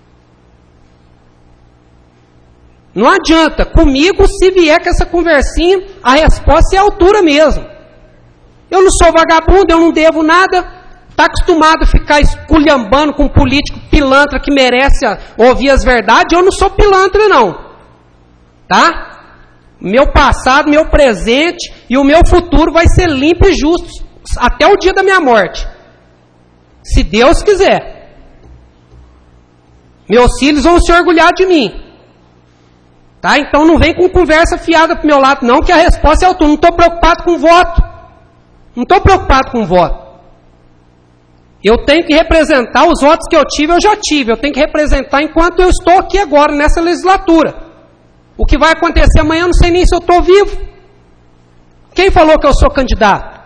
Não adianta. Comigo, se vier com essa conversinha, a resposta é a altura mesmo. Eu não sou vagabundo, eu não devo nada. Está acostumado a ficar esculhambando com um político pilantra que merece ouvir as verdades. Eu não sou pilantra, não. Tá? Meu passado, meu presente e o meu futuro vai ser limpo e justo até o dia da minha morte. Se Deus quiser. Meus filhos vão se orgulhar de mim. Tá? Então não vem com conversa fiada pro meu lado, não, que a resposta é altura. Não estou preocupado com voto. Não estou preocupado com voto. Eu tenho que representar os votos que eu já tive. Eu tenho que representar enquanto eu estou aqui agora, nessa legislatura. O que vai acontecer amanhã, eu não sei nem se eu estou vivo. Quem falou que eu sou candidato?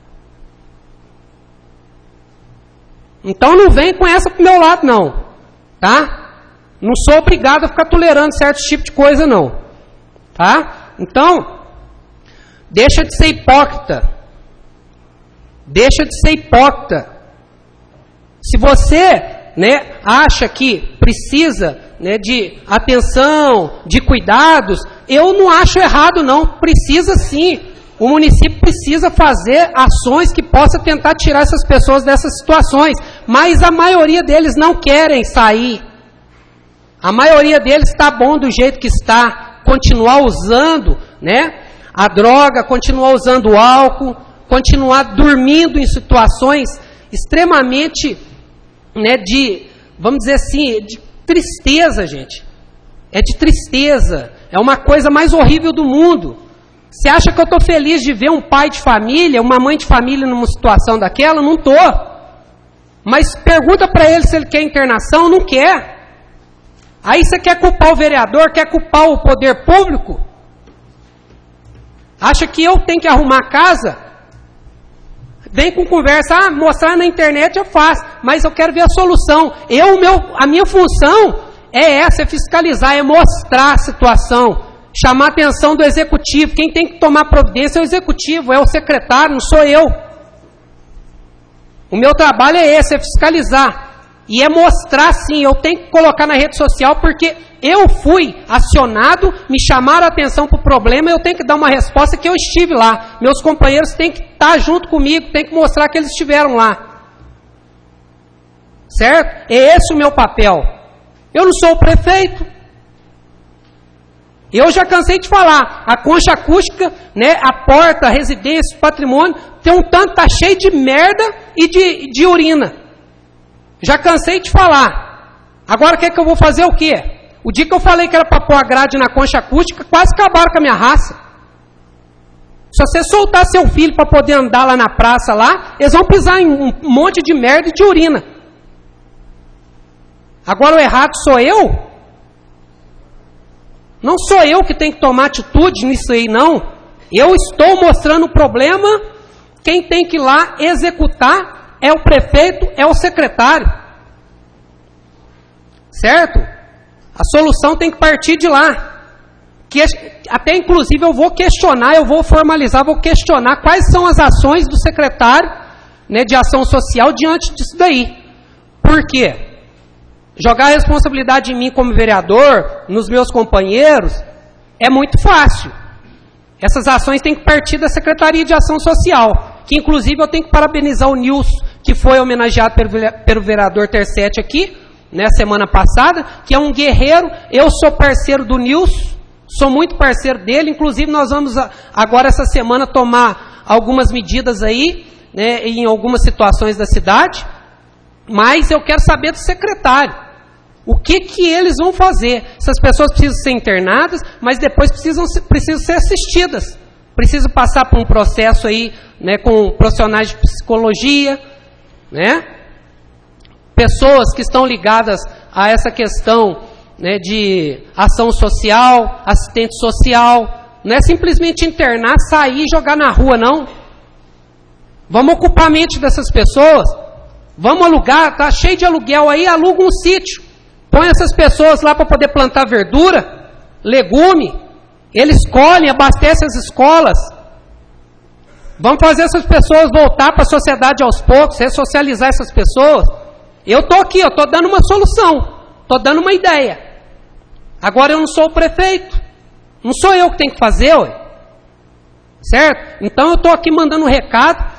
Então não vem com essa pro meu lado, não. Tá? Não sou obrigado a ficar tolerando certo tipo de coisa, não. Tá? Então, deixa de ser hipócrita. Deixa de ser hipócrita. Se você, né, acha que precisa, né, de atenção, de cuidados, eu não acho errado, não. Precisa sim. O município precisa fazer ações que possam tentar tirar essas pessoas dessas situações. Mas a maioria deles não querem sair. A maioria deles está bom do jeito que está. Continuar usando, né, a droga, continuar usando o álcool, continuar dormindo em situações extremamente, né, vamos dizer assim, de tristeza, gente. É de tristeza. É uma coisa mais horrível do mundo. Você acha que eu estou feliz de ver um pai de família, uma mãe de família numa situação daquela? Não estou. Mas pergunta para ele se ele quer internação, não quer. Aí você quer culpar o vereador, quer culpar o poder público? Acha que eu tenho que arrumar a casa? Vem com conversa, mostrar na internet eu faço, mas eu quero ver a solução. A minha função é essa, é fiscalizar, é mostrar a situação, chamar a atenção do executivo. Quem tem que tomar providência é o executivo, é o secretário, não sou eu. O meu trabalho é esse, é fiscalizar. E é mostrar, sim, eu tenho que colocar na rede social, porque eu fui acionado, me chamaram a atenção para o problema, eu tenho que dar uma resposta que eu estive lá. Meus companheiros têm que estar junto comigo, têm que mostrar que eles estiveram lá. Certo? É esse o meu papel. Eu não sou o prefeito. Eu já cansei de falar, a concha acústica, né, a porta, a residência, o patrimônio, tem um tanto, tá cheio de merda e de urina. Já cansei de falar. Agora quer que eu vou fazer o quê? O dia que eu falei que era para pôr a grade na concha acústica, quase acabaram com a minha raça. Se você soltar seu filho para poder andar lá na praça, lá, eles vão pisar em um monte de merda e de urina. Agora o errado sou eu? Não sou eu que tenho que tomar atitude nisso aí, não. Eu estou mostrando o problema, quem tem que ir lá executar é o prefeito, é o secretário. Certo? A solução tem que partir de lá. Até inclusive eu vou questionar, eu vou formalizar, vou questionar quais são as ações do secretário, né, de ação social diante disso daí. Por quê? Jogar a responsabilidade em mim como vereador, nos meus companheiros, é muito fácil. Essas ações têm que partir da Secretaria de Ação Social, que inclusive eu tenho que parabenizar o Nilson, que foi homenageado pelo vereador Tercetti aqui, né, semana passada, que é um guerreiro. Eu sou parceiro do Nilson, sou muito parceiro dele, inclusive nós vamos agora essa semana tomar algumas medidas aí, né, em algumas situações da cidade, mas eu quero saber do secretário. O que eles vão fazer? Essas pessoas precisam ser internadas, mas depois precisam ser assistidas. Precisam passar por um processo aí, né, com profissionais de psicologia, né? Pessoas que estão ligadas a essa questão, né, de ação social, assistente social. Não é simplesmente internar, sair e jogar na rua, não. Vamos ocupar a mente dessas pessoas. Vamos alugar, tá cheio de aluguel aí, aluga um sítio. Põe essas pessoas lá para poder plantar verdura, legume. Eles colhem, abastecem as escolas. Vamos fazer essas pessoas voltar para a sociedade aos poucos, ressocializar essas pessoas. Eu estou aqui, eu estou dando uma solução, estou dando uma ideia. Agora eu não sou o prefeito, não sou eu que tenho que fazer, ué. Certo? Então eu estou aqui mandando um recado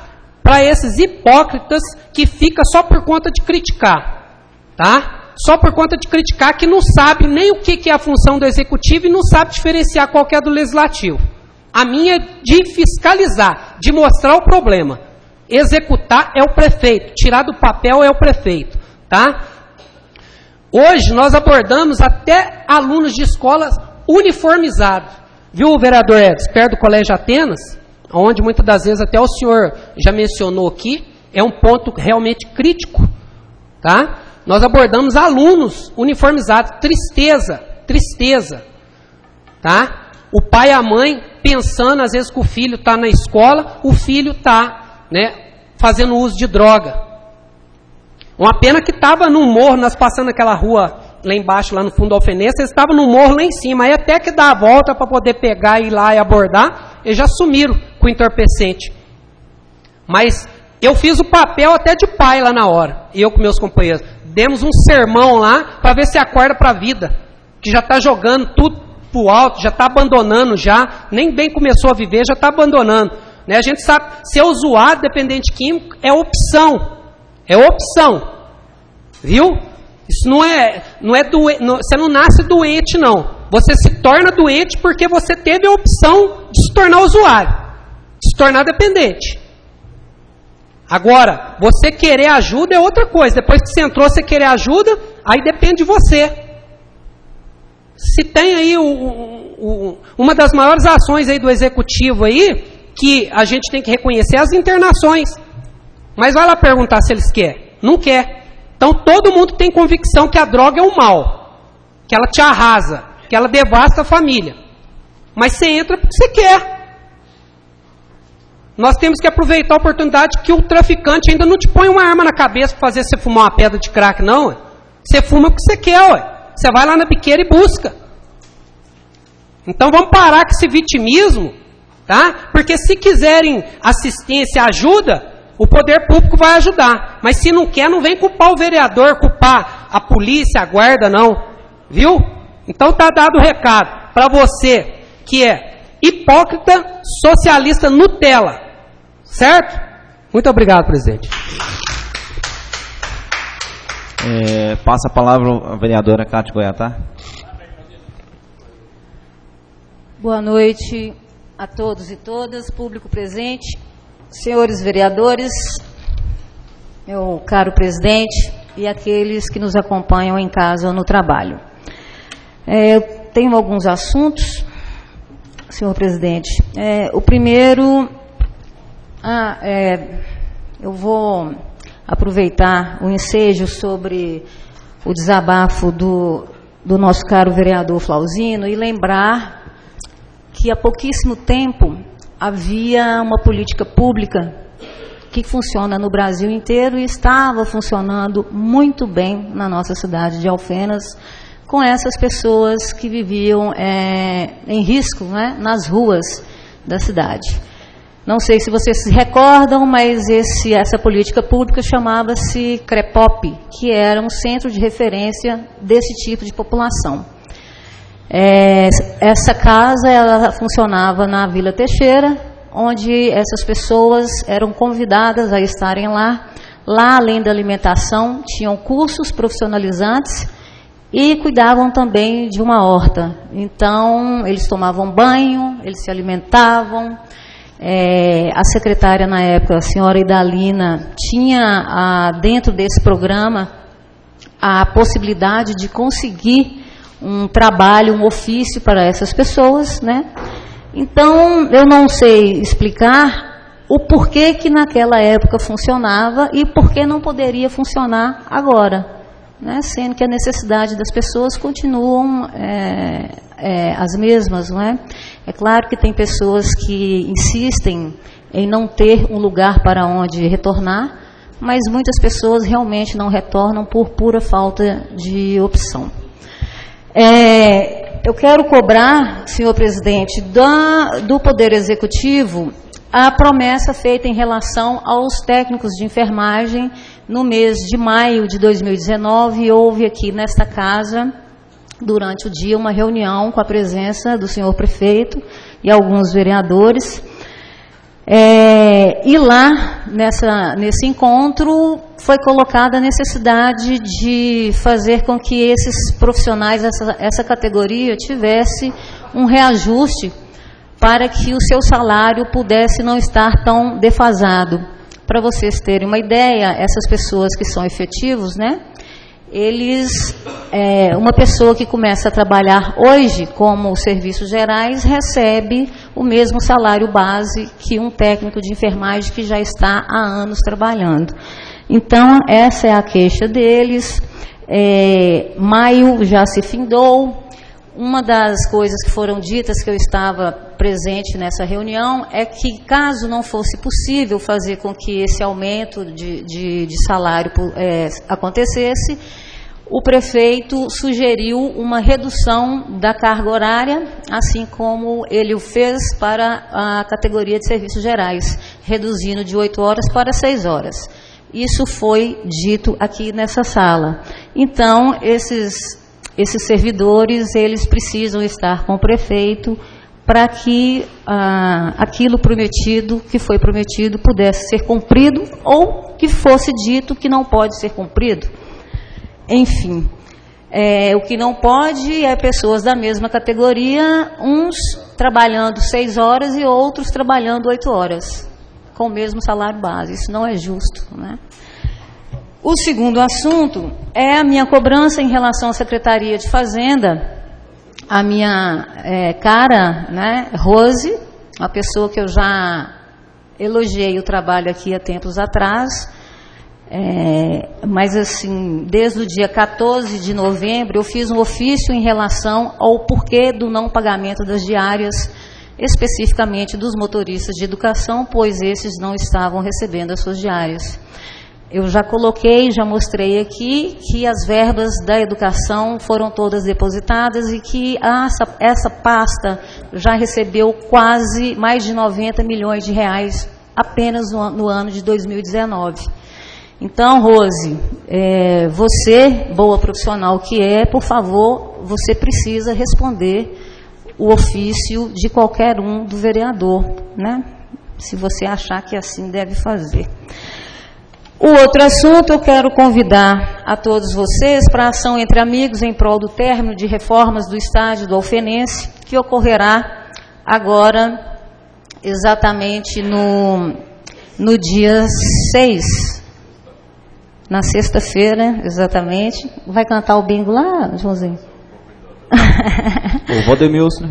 para esses hipócritas que fica só por conta de criticar, tá? Só por conta de criticar, que não sabe nem o que é a função do executivo e não sabe diferenciar qual que é do legislativo. A minha é de fiscalizar, de mostrar o problema. Executar é o prefeito, tirar do papel é o prefeito, tá? Hoje nós abordamos até alunos de escolas uniformizados. Viu o vereador Edson, perto do Colégio Atenas, onde muitas das vezes até o senhor já mencionou aqui, é um ponto realmente crítico, tá? Nós abordamos alunos uniformizados, tristeza, tá? O pai e a mãe pensando às vezes que o filho está na escola, o filho está, né, fazendo uso de droga. Uma pena que estava no morro, nós passando aquela rua lá embaixo, lá no fundo da Alfenense, eles estavam no morro lá em cima, aí até que dá a volta para poder pegar, ir lá e abordar, eles já sumiram com o entorpecente. Mas eu fiz o papel até de pai lá na hora, eu com meus companheiros. Demos um sermão lá para ver se acorda para a vida, que já está jogando tudo pro alto, já está abandonando já, nem bem começou a viver, já está abandonando. Né? A gente sabe, ser usuário dependente químico é opção, viu? Isso não é doente, você não nasce doente não, você se torna doente porque você teve a opção de se tornar usuário, de se tornar dependente. Agora, você querer ajuda é outra coisa. Depois que você entrou, você querer ajuda, aí depende de você. Se tem aí uma das maiores ações aí do executivo aí, que a gente tem que reconhecer, as internações. Mas vai lá perguntar se eles querem. Não quer. Então todo mundo tem convicção que a droga é um mal, que ela te arrasa, que ela devasta a família. Mas você entra porque você quer. Nós temos que aproveitar a oportunidade que o traficante ainda não te põe uma arma na cabeça para fazer você fumar uma pedra de crack, não. Ué. Você fuma porque você quer, ué. Você vai lá na biqueira e busca. Então vamos parar com esse vitimismo, tá? Porque se quiserem assistência, ajuda, o poder público vai ajudar. Mas se não quer, não vem culpar o vereador, culpar a polícia, a guarda, não. Viu? Então tá dado o recado para você que é hipócrita, socialista Nutella. Certo? Muito obrigado, presidente. Passa a palavra à vereadora Cátia Goiatá. Boa noite a todos e todas, público presente, senhores vereadores, meu caro presidente e aqueles que nos acompanham em casa ou no trabalho. Eu tenho alguns assuntos, senhor presidente. O primeiro... eu vou aproveitar o ensejo sobre o desabafo do nosso caro vereador Flauzino e lembrar que há pouquíssimo tempo havia uma política pública que funciona no Brasil inteiro e estava funcionando muito bem na nossa cidade de Alfenas, com essas pessoas que viviam em risco, né, nas ruas da cidade. Não sei se vocês se recordam, mas essa política pública chamava-se CREPOP, que era um centro de referência desse tipo de população. Essa casa ela funcionava na Vila Teixeira, onde essas pessoas eram convidadas a estarem lá. Lá, além da alimentação, tinham cursos profissionalizantes e cuidavam também de uma horta. Então, eles tomavam banho, eles se alimentavam. A secretária na época, a senhora Idalina, tinha dentro desse programa a possibilidade de conseguir um trabalho, um ofício para essas pessoas, né? Então, eu não sei explicar o porquê que naquela época funcionava e por que não poderia funcionar agora, né? Sendo que a necessidade das pessoas continuam as mesmas, não é? É claro que tem pessoas que insistem em não ter um lugar para onde retornar, mas muitas pessoas realmente não retornam por pura falta de opção. Eu quero cobrar, senhor presidente, do Poder Executivo a promessa feita em relação aos técnicos de enfermagem. No mês de maio de 2019, houve aqui nesta casa, durante o dia, uma reunião com a presença do senhor prefeito e alguns vereadores. E lá, nesse encontro, foi colocada a necessidade de fazer com que esses profissionais, essa categoria, tivesse um reajuste para que o seu salário pudesse não estar tão defasado. Para vocês terem uma ideia, essas pessoas que são efetivos, né? Uma pessoa que começa a trabalhar hoje como serviços gerais recebe o mesmo salário base que um técnico de enfermagem que já está há anos trabalhando. Então, essa é a queixa deles. Maio já se findou. Uma das coisas que foram ditas, que eu estava presente nessa reunião, é que caso não fosse possível fazer com que esse aumento de salário acontecesse, o prefeito sugeriu uma redução da carga horária, assim como ele o fez para a categoria de serviços gerais, reduzindo de 8 horas para 6 horas. Isso foi dito aqui nessa sala. Então, esses servidores, eles precisam estar com o prefeito para que aquilo prometido, que foi prometido, pudesse ser cumprido, ou que fosse dito que não pode ser cumprido. Enfim, o que não pode é pessoas da mesma categoria, uns trabalhando 6 horas e outros trabalhando 8 horas, com o mesmo salário base. Isso não é justo, né? O segundo assunto é a minha cobrança em relação à Secretaria de Fazenda. A minha cara, né, Rose, uma pessoa que eu já elogiei o trabalho aqui há tempos atrás, mas assim, desde o dia 14 de novembro eu fiz um ofício em relação ao porquê do não pagamento das diárias, especificamente dos motoristas de educação, pois esses não estavam recebendo as suas diárias. Eu já coloquei, já mostrei aqui que as verbas da educação foram todas depositadas e que essa pasta já recebeu quase mais de 90 milhões de reais apenas no ano de 2019. Então, Rose, você, boa profissional que por favor, você precisa responder o ofício de qualquer um do vereador, né? Se você achar que assim deve fazer. O outro assunto, eu quero convidar a todos vocês para a ação entre amigos em prol do término de reformas do estádio do Alfenense, que ocorrerá agora, exatamente no dia 6, na sexta-feira, exatamente. Vai cantar o bingo lá, Joãozinho? O Valdemilson.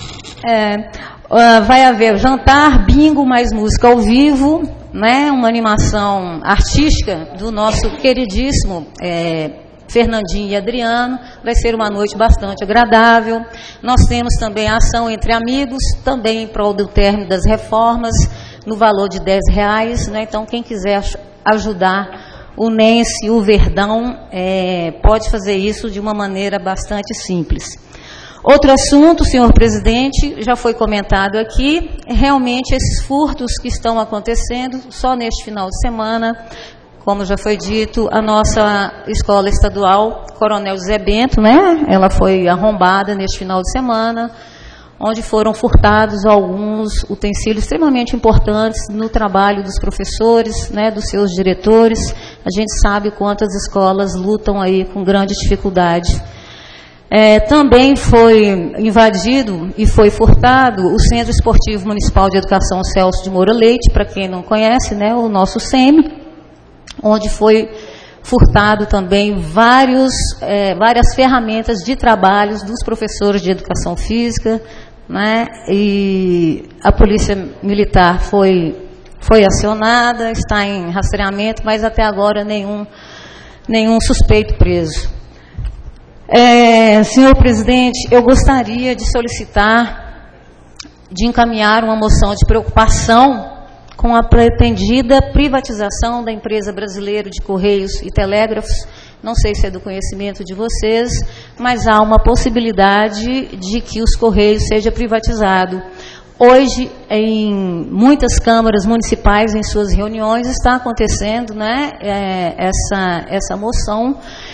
Vai haver jantar, bingo, mais música ao vivo, né, uma animação artística do nosso queridíssimo Fernandinho e Adriano. Vai ser uma noite bastante agradável. Nós temos também a ação entre amigos, também em prol do término das reformas, no valor de R$10, né? Então, quem quiser ajudar o Nense, o Verdão, pode fazer isso de uma maneira bastante simples. Outro assunto, senhor presidente, já foi comentado aqui, realmente esses furtos que estão acontecendo só neste final de semana, como já foi dito, a nossa escola estadual, Coronel José Bento, né, ela foi arrombada neste final de semana, onde foram furtados alguns utensílios extremamente importantes no trabalho dos professores, né, dos seus diretores. A gente sabe quantas escolas lutam aí com grande dificuldade. Também foi invadido e foi furtado o Centro Esportivo Municipal de Educação Celso de Moura Leite, para quem não conhece, né, o nosso SEMI, onde foi furtado também várias ferramentas de trabalhos dos professores de educação física, né, e a Polícia Militar foi acionada, está em rastreamento, mas até agora nenhum suspeito preso. Senhor presidente, eu gostaria de solicitar, de encaminhar uma moção de preocupação com a pretendida privatização da empresa brasileira de Correios e Telégrafos. Não sei se é do conhecimento de vocês, mas há uma possibilidade de que os Correios seja privatizado. Hoje, em muitas câmaras municipais, em suas reuniões, está acontecendo, né, essa moção,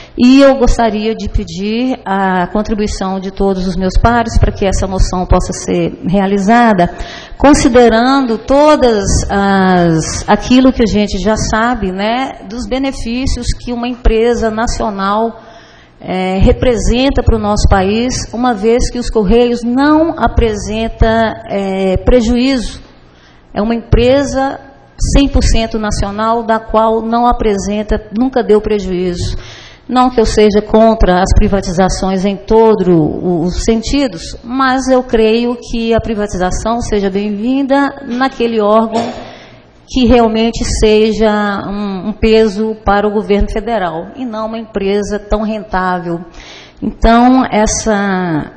E eu gostaria de pedir a contribuição de todos os meus pares para que essa moção possa ser realizada, considerando aquilo que a gente já sabe, né, dos benefícios que uma empresa nacional representa para o nosso país, uma vez que os Correios não apresenta prejuízo. É uma empresa 100% nacional, da qual não apresenta, nunca deu prejuízo. Não que eu seja contra as privatizações em todos os sentidos, mas eu creio que a privatização seja bem-vinda naquele órgão que realmente seja um peso para o governo federal, e não uma empresa tão rentável. Então, essa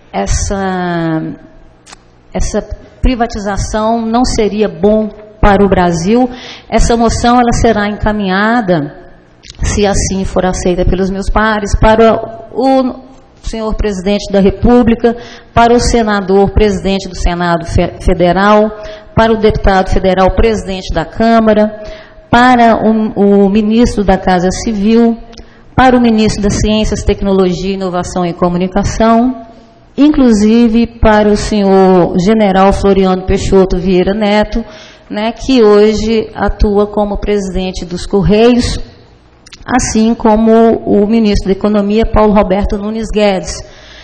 privatização não seria bom para o Brasil. Essa moção ela será encaminhada, se assim for aceita pelos meus pares, para o senhor presidente da República, para o senador presidente do Senado Federal, para o deputado federal presidente da Câmara, para o ministro da Casa Civil, para o ministro das Ciências, Tecnologia, Inovação e Comunicação, inclusive para o senhor general Floriano Peixoto Vieira Neto, né, que hoje atua como presidente dos Correios, assim como o ministro da Economia, Paulo Roberto Nunes Guedes.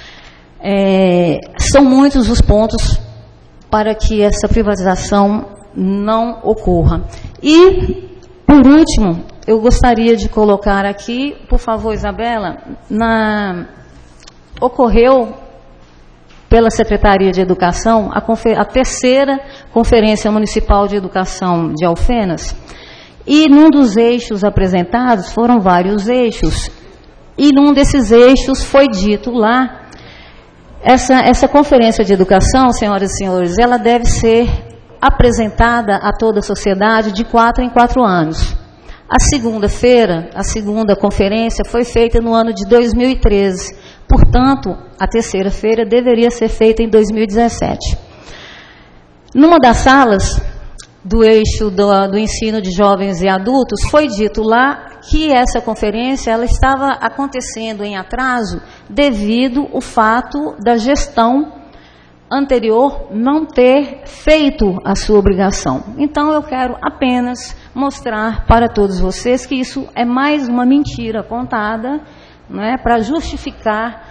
São muitos os pontos para que essa privatização não ocorra. E, por último, eu gostaria de colocar aqui, por favor, Isabela, ocorreu pela Secretaria de Educação a terceira Conferência Municipal de Educação de Alfenas, e num dos eixos apresentados, foram vários eixos, e num desses eixos foi dito lá, essa Conferência de Educação, senhoras e senhores, ela deve ser apresentada a toda a sociedade de 4 em 4 anos. A segunda conferência foi feita no ano de 2013, portanto, a terceira feira deveria ser feita em 2017. Numa das salas do eixo do ensino de jovens e adultos, foi dito lá que essa conferência ela estava acontecendo em atraso devido ao fato da gestão anterior não ter feito a sua obrigação. Então, eu quero apenas mostrar para todos vocês que isso é mais uma mentira contada, né, para justificar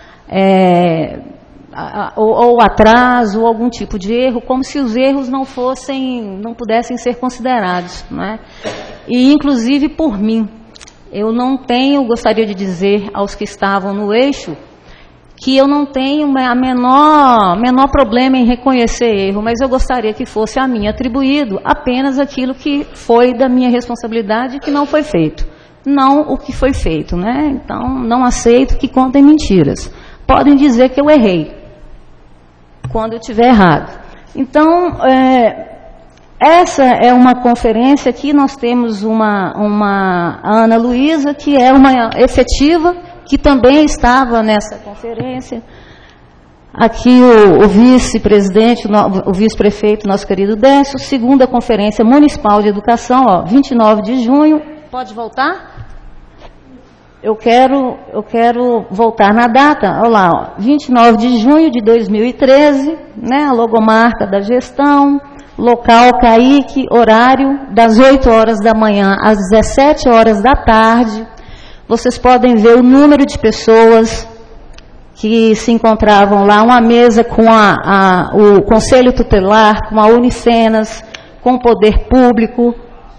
ou atraso, ou algum tipo de erro, como se os erros não pudessem ser considerados, né? E, inclusive, por mim, gostaria de dizer aos que estavam no eixo, que eu não tenho a menor problema em reconhecer erro, mas eu gostaria que fosse a mim atribuído apenas aquilo que foi da minha responsabilidade e que não foi feito, não o que foi feito, né? Então, não aceito que contem mentiras. Podem dizer que eu errei, quando eu estiver errado. Então, essa é uma conferência que nós temos a Ana Luísa, que é uma efetiva, que também estava nessa conferência. Aqui o vice-presidente, o vice-prefeito, nosso querido Décio, segunda Conferência Municipal de Educação, 29 de junho. Pode voltar? Eu quero voltar na data, olha lá, 29 de junho de 2013, né, a logomarca da gestão, local CAIC, horário das 8 horas da manhã às 17 horas da tarde. Vocês podem ver o número de pessoas que se encontravam lá, uma mesa com o Conselho Tutelar, com a Unifenas, com o Poder Público,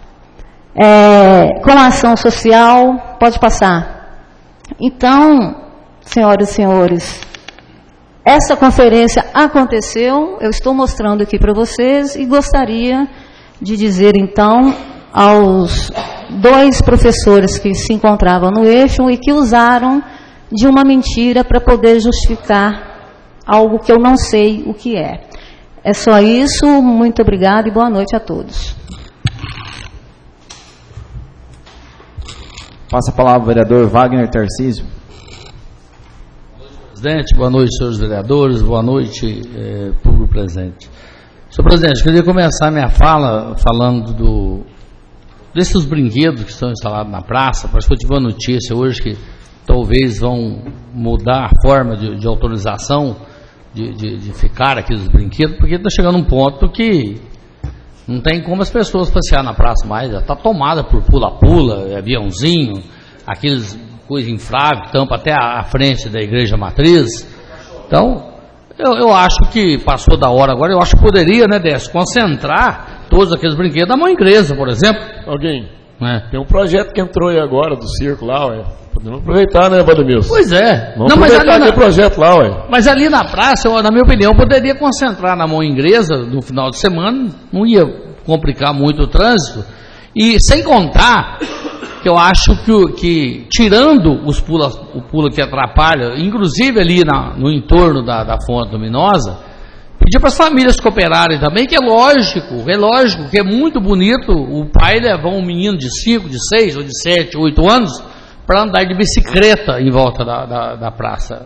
com a ação social. Pode passar. Então, senhoras e senhores, essa conferência aconteceu, eu estou mostrando aqui para vocês, e gostaria de dizer, então, aos 2 professores que se encontravam no eixo e que usaram de uma mentira para poder justificar algo que eu não sei o que é. É só isso, muito obrigada e boa noite a todos. Passa a palavra ao vereador Wagner Tarcísio. Presidente, boa noite, senhores vereadores, boa noite, público presente. Senhor presidente, eu queria começar minha fala falando desses brinquedos que estão instalados na praça. Parece que eu tive uma notícia hoje que talvez vão mudar a forma de autorização de ficar aqui os brinquedos, porque está chegando um ponto que não tem como as pessoas passear na praça mais, já está tomada por pula-pula, aviãozinho, aqueles coisas infláveis que tampam até a frente da igreja matriz. Então, eu acho que passou da hora agora, eu acho que poderia, né, Décio, concentrar todos aqueles brinquedos na mão inglesa, por exemplo. Alguém? Tem um projeto que entrou aí agora do circo lá, ué. Podemos aproveitar, né, Valdemilson? Pois é. Vamos aproveitar aquele projeto lá, ué. Mas ali na praça, na minha opinião, poderia concentrar na mão inglesa no final de semana, não ia complicar muito o trânsito. E sem contar que eu acho que tirando o pula que atrapalha, inclusive ali no entorno da Fonte Luminosa, pedir para as famílias cooperarem também, que é lógico, que é muito bonito o pai levar um menino de 5, de 6, ou de 7, 8 anos para andar de bicicleta em volta da praça,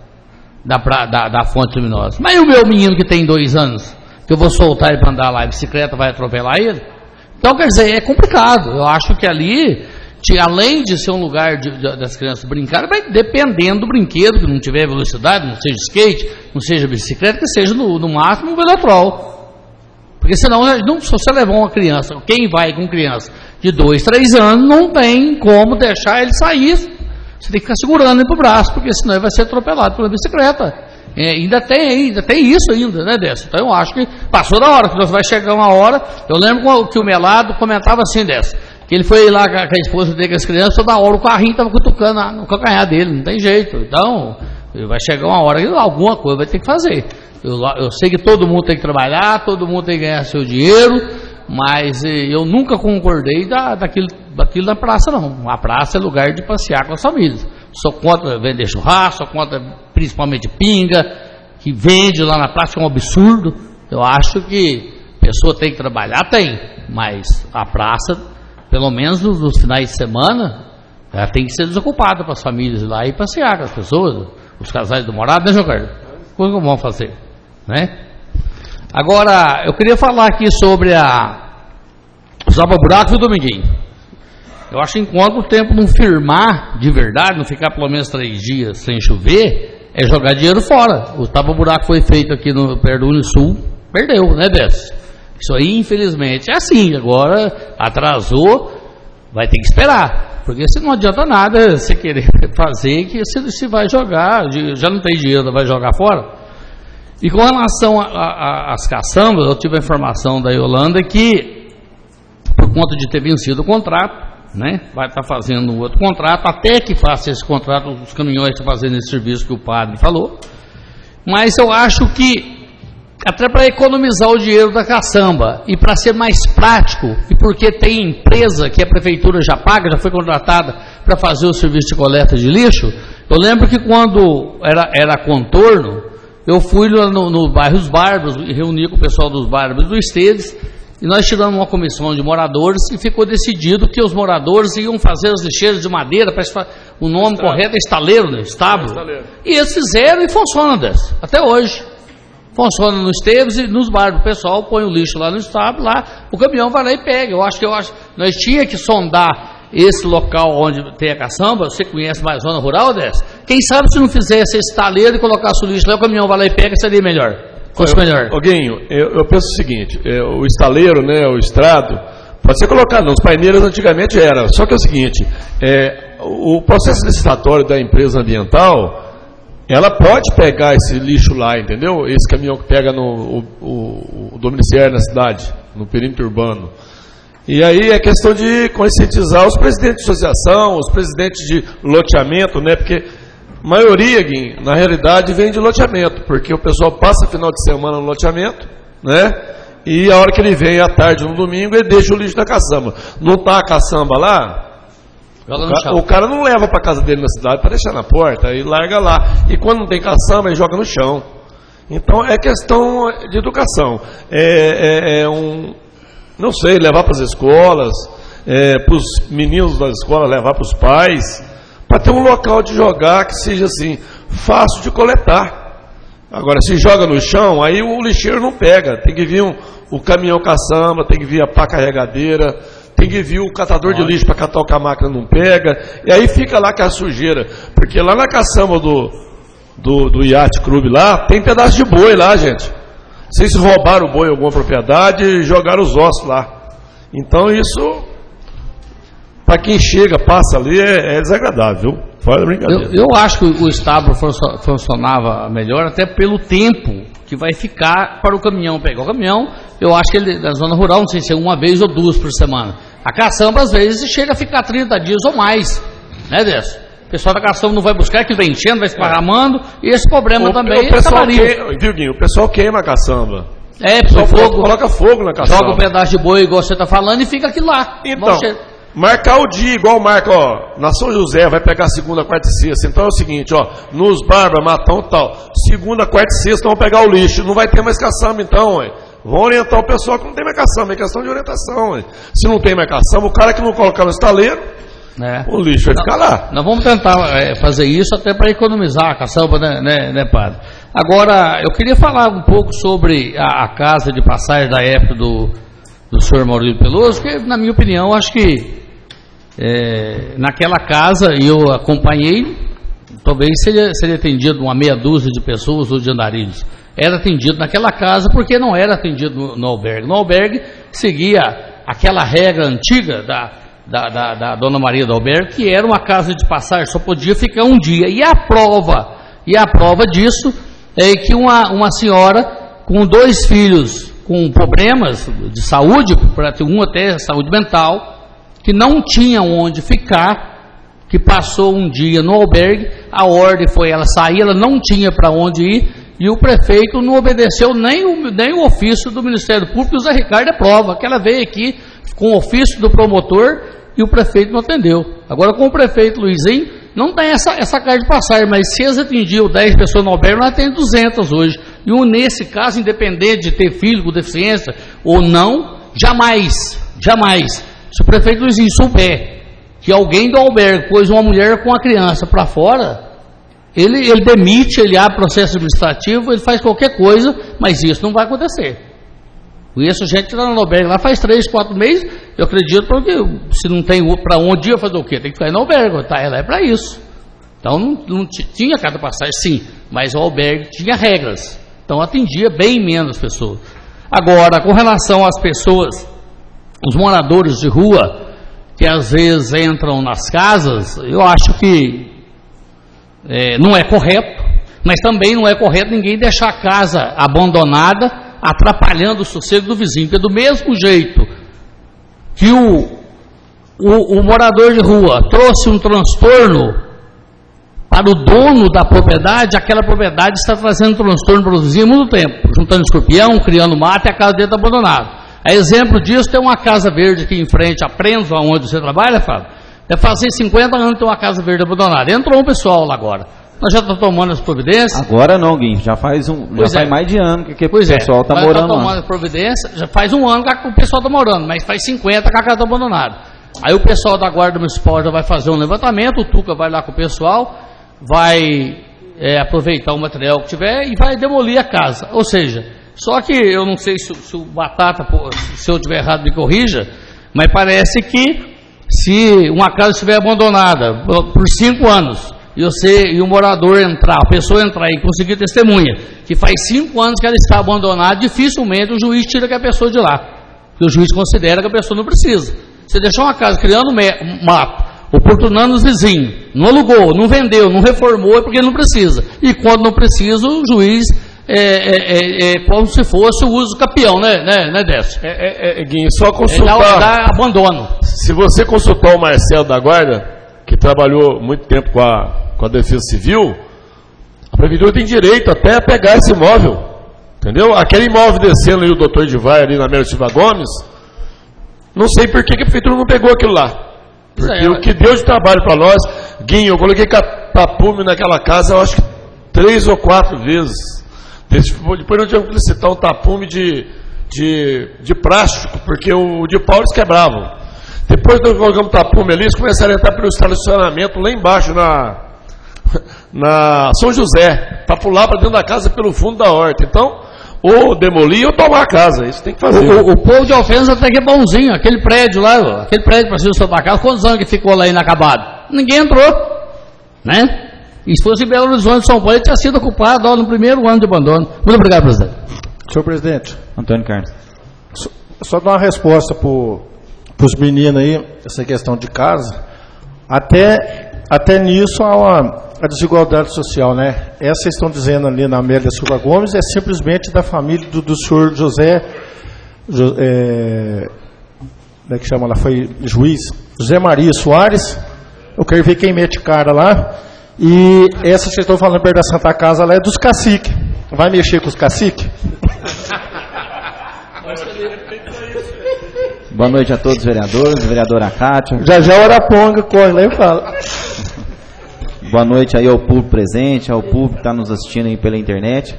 da Fonte Luminosa. Mas e o meu menino que tem 2 anos, que eu vou soltar ele para andar lá, a bicicleta vai atropelar ele? Então, quer dizer, é complicado. Eu acho que ali, além de ser um lugar das crianças brincarem, vai dependendo do brinquedo, que não tiver velocidade, não seja skate, não seja bicicleta, que seja no máximo um velotrol. Porque senão, se você levar uma criança, quem vai com criança de 2, 3 anos, não tem como deixar ele sair. Você tem que ficar segurando ele pro braço, porque senão ele vai ser atropelado pela bicicleta. Ainda tem isso ainda, né, Décio? Então eu acho que passou da hora, que vai chegar uma hora. Eu lembro que o Melado comentava assim, Décio, que ele foi lá com a esposa dele, com as crianças, toda hora o carrinho estava cutucando no calcanhar dele, não tem jeito. Então, vai chegar uma hora que alguma coisa vai ter que fazer. Eu sei que todo mundo tem que trabalhar, todo mundo tem que ganhar seu dinheiro, mas eu nunca concordei daquilo da praça, não. A praça é lugar de passear com as famílias. Sou contra vender churrasco, sou contra principalmente pinga, que vende lá na praça, é um absurdo. Eu acho que a pessoa tem que trabalhar, mas a praça, pelo menos nos finais de semana, ela tem que ser desocupada para as famílias ir lá e passear com as pessoas, os casais do morado, né, João Carlos? Como que vão fazer? Né? Agora, eu queria falar aqui sobre os tapa-buracos do Dominguinho. Eu acho que enquanto o tempo não firmar de verdade, não ficar pelo menos 3 dias sem chover, é jogar dinheiro fora. O tapa-buraco foi feito aqui perto do Unisul, perdeu, né, Décio? Isso aí, infelizmente, é assim. Agora, atrasou, vai ter que esperar. Porque se não adianta nada você querer fazer, que você vai jogar, já não tem dinheiro, vai jogar fora. E com relação às caçambas, eu tive a informação da Yolanda que, por conta de ter vencido o contrato, né, vai estar fazendo um outro contrato, até que faça esse contrato, os caminhões estão fazendo esse serviço que o padre falou. Mas eu acho que, até para economizar o dinheiro da caçamba e para ser mais prático, e porque tem empresa que a prefeitura já paga, já foi contratada para fazer o serviço de coleta de lixo, eu lembro que quando era Contorno, eu fui no bairro Os Bárbaros e reuni com o pessoal dos Bárbaros do Esteves, e nós tiramos uma comissão de moradores e ficou decidido que os moradores iam fazer as lixeiras de madeira, o nome correto é estaleiro, né? Estábulo. E eles fizeram e funciona até hoje. Funciona nos Esteves e nos bairros. O pessoal põe o lixo lá no estábulo, lá o caminhão vai lá e pega. Eu acho nós tínhamos que sondar esse local onde tem a caçamba. Você conhece mais zona rural dessa? Quem sabe se não fizesse esse estaleiro e colocasse o lixo lá, o caminhão vai lá e pega, seria melhor. Fosse melhor. Alguinho, eu penso o seguinte, o estaleiro, né, o estrado, pode ser colocado, não, os paineiros antigamente era, só que é o seguinte, o processo licitatório da empresa ambiental, ela pode pegar esse lixo lá, entendeu? Esse caminhão que pega o domiciliar na cidade, no perímetro urbano. E aí é questão de conscientizar os presidentes de associação, os presidentes de loteamento, né, porque a maioria, Guim, na realidade, vem de loteamento, porque o pessoal passa final de semana no loteamento, né? E a hora que ele vem à tarde, no domingo, ele deixa o lixo na caçamba. Não está a caçamba lá, o cara não leva para casa dele na cidade para deixar na porta, e larga lá. E quando não tem caçamba, ele joga no chão. Então, é questão de educação. Não sei, levar para as escolas, para os meninos das escolas, levar para os pais, para ter um local de jogar que seja assim, fácil de coletar. Agora, se joga no chão, aí o lixeiro não pega. Tem que vir o caminhão caçamba, tem que vir a pá carregadeira, tem que vir o catador de lixo para catar o que a máquina não pega, e aí fica lá com a sujeira, porque lá na caçamba do Yacht Club lá, tem pedaço de boi lá, gente. Vocês roubaram o boi em alguma propriedade e jogaram os ossos lá. Então isso, para quem chega, passa ali, é desagradável, viu? Fora da brincadeira. Eu acho que o estábulo funcionava melhor até pelo tempo que vai ficar para o caminhão pegar o caminhão. Eu acho que ele, da zona rural, não sei se é uma vez ou duas por semana. A caçamba, às vezes, chega a ficar 30 dias ou mais, né, Décio? O pessoal da caçamba não vai buscar, que vai enchendo, vai esparramando, e esse problema também Guinho, o pessoal queima a caçamba. O pessoal coloca fogo na caçamba. Joga um pedaço de boi, igual você está falando, e fica aquilo lá. Então, marcar o dia, igual marca, ó, na São José, vai pegar segunda, quarta e sexta. Então é o seguinte, ó, nos Bárbara, Matão e tal, segunda, quarta e sexta vão pegar o lixo, não vai ter mais caçamba então, ué. Vão orientar o pessoal que não tem mais caçamba, é questão de orientação, ué. Se não tem mais caçamba, o cara que não colocar no estaleiro, o lixo vai ficar lá. Nós vamos tentar fazer isso até para economizar a caçamba, né, padre? Agora, eu queria falar um pouco sobre a casa de passagem da época do senhor Maurílio Peloso, que, na minha opinião, acho que naquela casa eu acompanhei, talvez seria atendido uma meia dúzia de pessoas ou de andarilhos. Era atendido naquela casa porque não era atendido no albergue. No albergue seguia aquela regra antiga da Dona Maria do albergue, que era uma casa de passagem, só podia ficar um dia. E a prova disso é que uma senhora com 2 filhos com problemas de saúde, para ter um até saúde mental, que não tinha onde ficar, que passou um dia no albergue, a ordem foi ela sair, ela não tinha para onde ir, e o prefeito não obedeceu nem o ofício do Ministério Público. O Zé Ricardo é prova, que ela veio aqui com o ofício do promotor e o prefeito não atendeu. Agora, com o prefeito Luizinho, não tem essa carga de passagem, mas se eles atendiam 10 pessoas no albergue, nós temos 200 hoje. E nesse caso, independente de ter filho com deficiência ou não, jamais, se o prefeito Luizinho souber que alguém do albergue pôs uma mulher com uma criança para fora, ele demite, ele abre processo administrativo, ele faz qualquer coisa, mas isso não vai acontecer. Conheço gente que está no albergue lá faz 3, 4 meses, eu acredito, porque se não tem para onde ir fazer o quê? Tem que ficar no albergue, tá? Ela é para isso. Então não tinha cada passagem, sim, mas o albergue tinha regras, então atendia bem menos pessoas. Agora, com relação às pessoas, os moradores de rua, que às vezes entram nas casas, eu acho que não é correto, mas também não é correto ninguém deixar a casa abandonada, atrapalhando o sossego do vizinho, porque do mesmo jeito que o morador de rua trouxe um transtorno para o dono da propriedade, aquela propriedade está trazendo transtorno para o vizinho há muito tempo, juntando escorpião, criando mato, e a casa dele está abandonada. A exemplo disso, tem uma casa verde aqui em frente, a Prensa, onde você trabalha, Fábio. Deve fazer 50 anos que tem uma casa verde abandonada. Entrou um pessoal lá agora. Nós já estamos tomando as providências. Agora não, Guinho. Já faz mais de ano que o pessoal está morando lá. Tomando as providências. Já faz um ano que o pessoal está morando, mas faz 50 que a casa está abandonada. Aí o pessoal da Guarda Municipal já vai fazer um levantamento, o Tuca vai lá com o pessoal, vai aproveitar o material que tiver e vai demolir a casa. Ou seja, só que eu não sei se o Batata, se eu estiver errado, me corrija, mas parece que se uma casa estiver abandonada por 5 anos e o morador entrar, a pessoa entrar e conseguir testemunha que faz 5 anos que ela está abandonada, dificilmente o juiz tira a pessoa de lá, porque o juiz considera que a pessoa não precisa. Você deixou uma casa criando mato, oportunando os vizinhos, não alugou, não vendeu, não reformou, é porque não precisa. E quando não precisa, o juiz como se fosse o uso capião, né Décio? Guinho, só consultar. Dá abandono. Se você consultar o Marcelo da Guarda, que trabalhou muito tempo com a Defesa Civil, a Prefeitura tem direito até a pegar esse imóvel. Entendeu? Aquele imóvel descendo aí, o doutor Edivai, ali na Melo Silva Gomes, não sei por que a Prefeitura não pegou aquilo lá. Porque o que deu de trabalho para nós, Guinho, eu coloquei tapume naquela casa, eu acho que 3 ou 4 vezes. Depois nós tivemos que licitar um tapume de plástico, porque o de pau eles quebravam. Depois nós colocamos tapume ali, eles começaram a entrar pelo estacionamento lá embaixo, na São José, para pular para dentro da casa pelo fundo da horta. Então, ou demolir ou tomar a casa. Isso tem que fazer. O povo de Alfenas até que é bonzinho. Aquele prédio lá, aquele prédio para cima da casa, quantos anos que ficou lá inacabado? Ninguém entrou, né? E se fosse em Belo Horizonte, São Paulo, ele tinha sido ocupado no primeiro ano de abandono. Muito obrigado, presidente. Senhor presidente. Antônio Carlos. Só dar uma resposta para os meninos aí, essa questão de casa. Até nisso há a desigualdade social, né? Essa vocês estão dizendo ali na Amélia Silva Gomes é simplesmente da família do senhor José, como é que chama lá? Foi juiz? José Maria Soares. Eu quero ver quem mete cara lá. E essa vocês estão falando perto da Santa Casa lá é dos caciques. Vai mexer com os caciques? Boa noite a todos os vereadores, vereadora Cátia. Já o Araponga corre lá e fala. Boa noite aí ao público presente, ao público que está nos assistindo aí pela internet.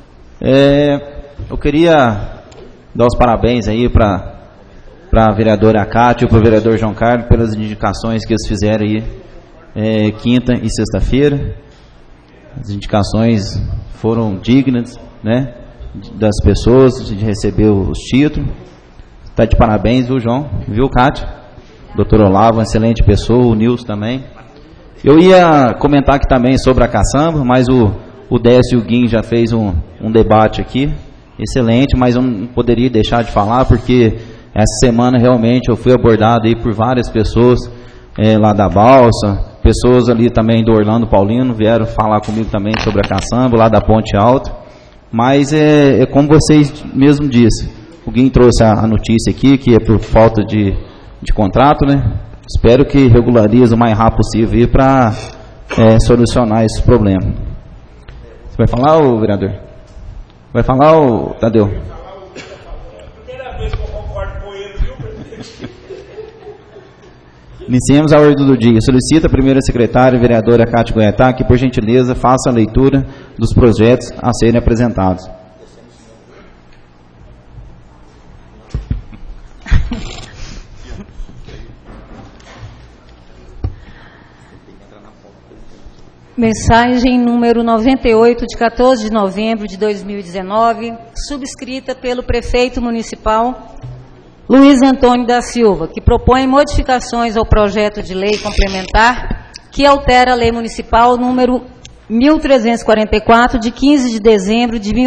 Eu queria dar os parabéns aí para a vereadora Cátia e para o vereador João Carlos pelas indicações que eles fizeram aí quinta e sexta-feira. As indicações foram dignas, né, das pessoas, de receber os títulos. Está de parabéns, viu, João? Viu, Cátia? Doutor Olavo, uma excelente pessoa, o Nilson também. Eu ia comentar aqui também sobre a caçamba, mas o Décio e o Guim já fez um debate aqui, excelente, mas eu não poderia deixar de falar, porque essa semana realmente eu fui abordado aí por várias pessoas lá da Balsa, pessoas ali também do Orlando Paulino, vieram falar comigo também sobre a caçamba, lá da Ponte Alta, mas é como vocês mesmo disseram, o Guim trouxe a notícia aqui, que é por falta de contrato, né? Espero que regularize o mais rápido possível para solucionar esse problema. Você vai falar, ô vereador? Vai falar, ô Tadeu? Primeira vez que eu concordo com ele, viu, presidente? Iniciemos a ordem do dia. Solicita a primeira secretária, vereadora Cátia Goiatá, que por gentileza faça a leitura dos projetos a serem apresentados. Mensagem número 98, de 14 de novembro de 2019, subscrita pelo prefeito municipal Luiz Antônio da Silva, que propõe modificações ao projeto de lei complementar que altera a lei municipal número 1344, de 15 de dezembro de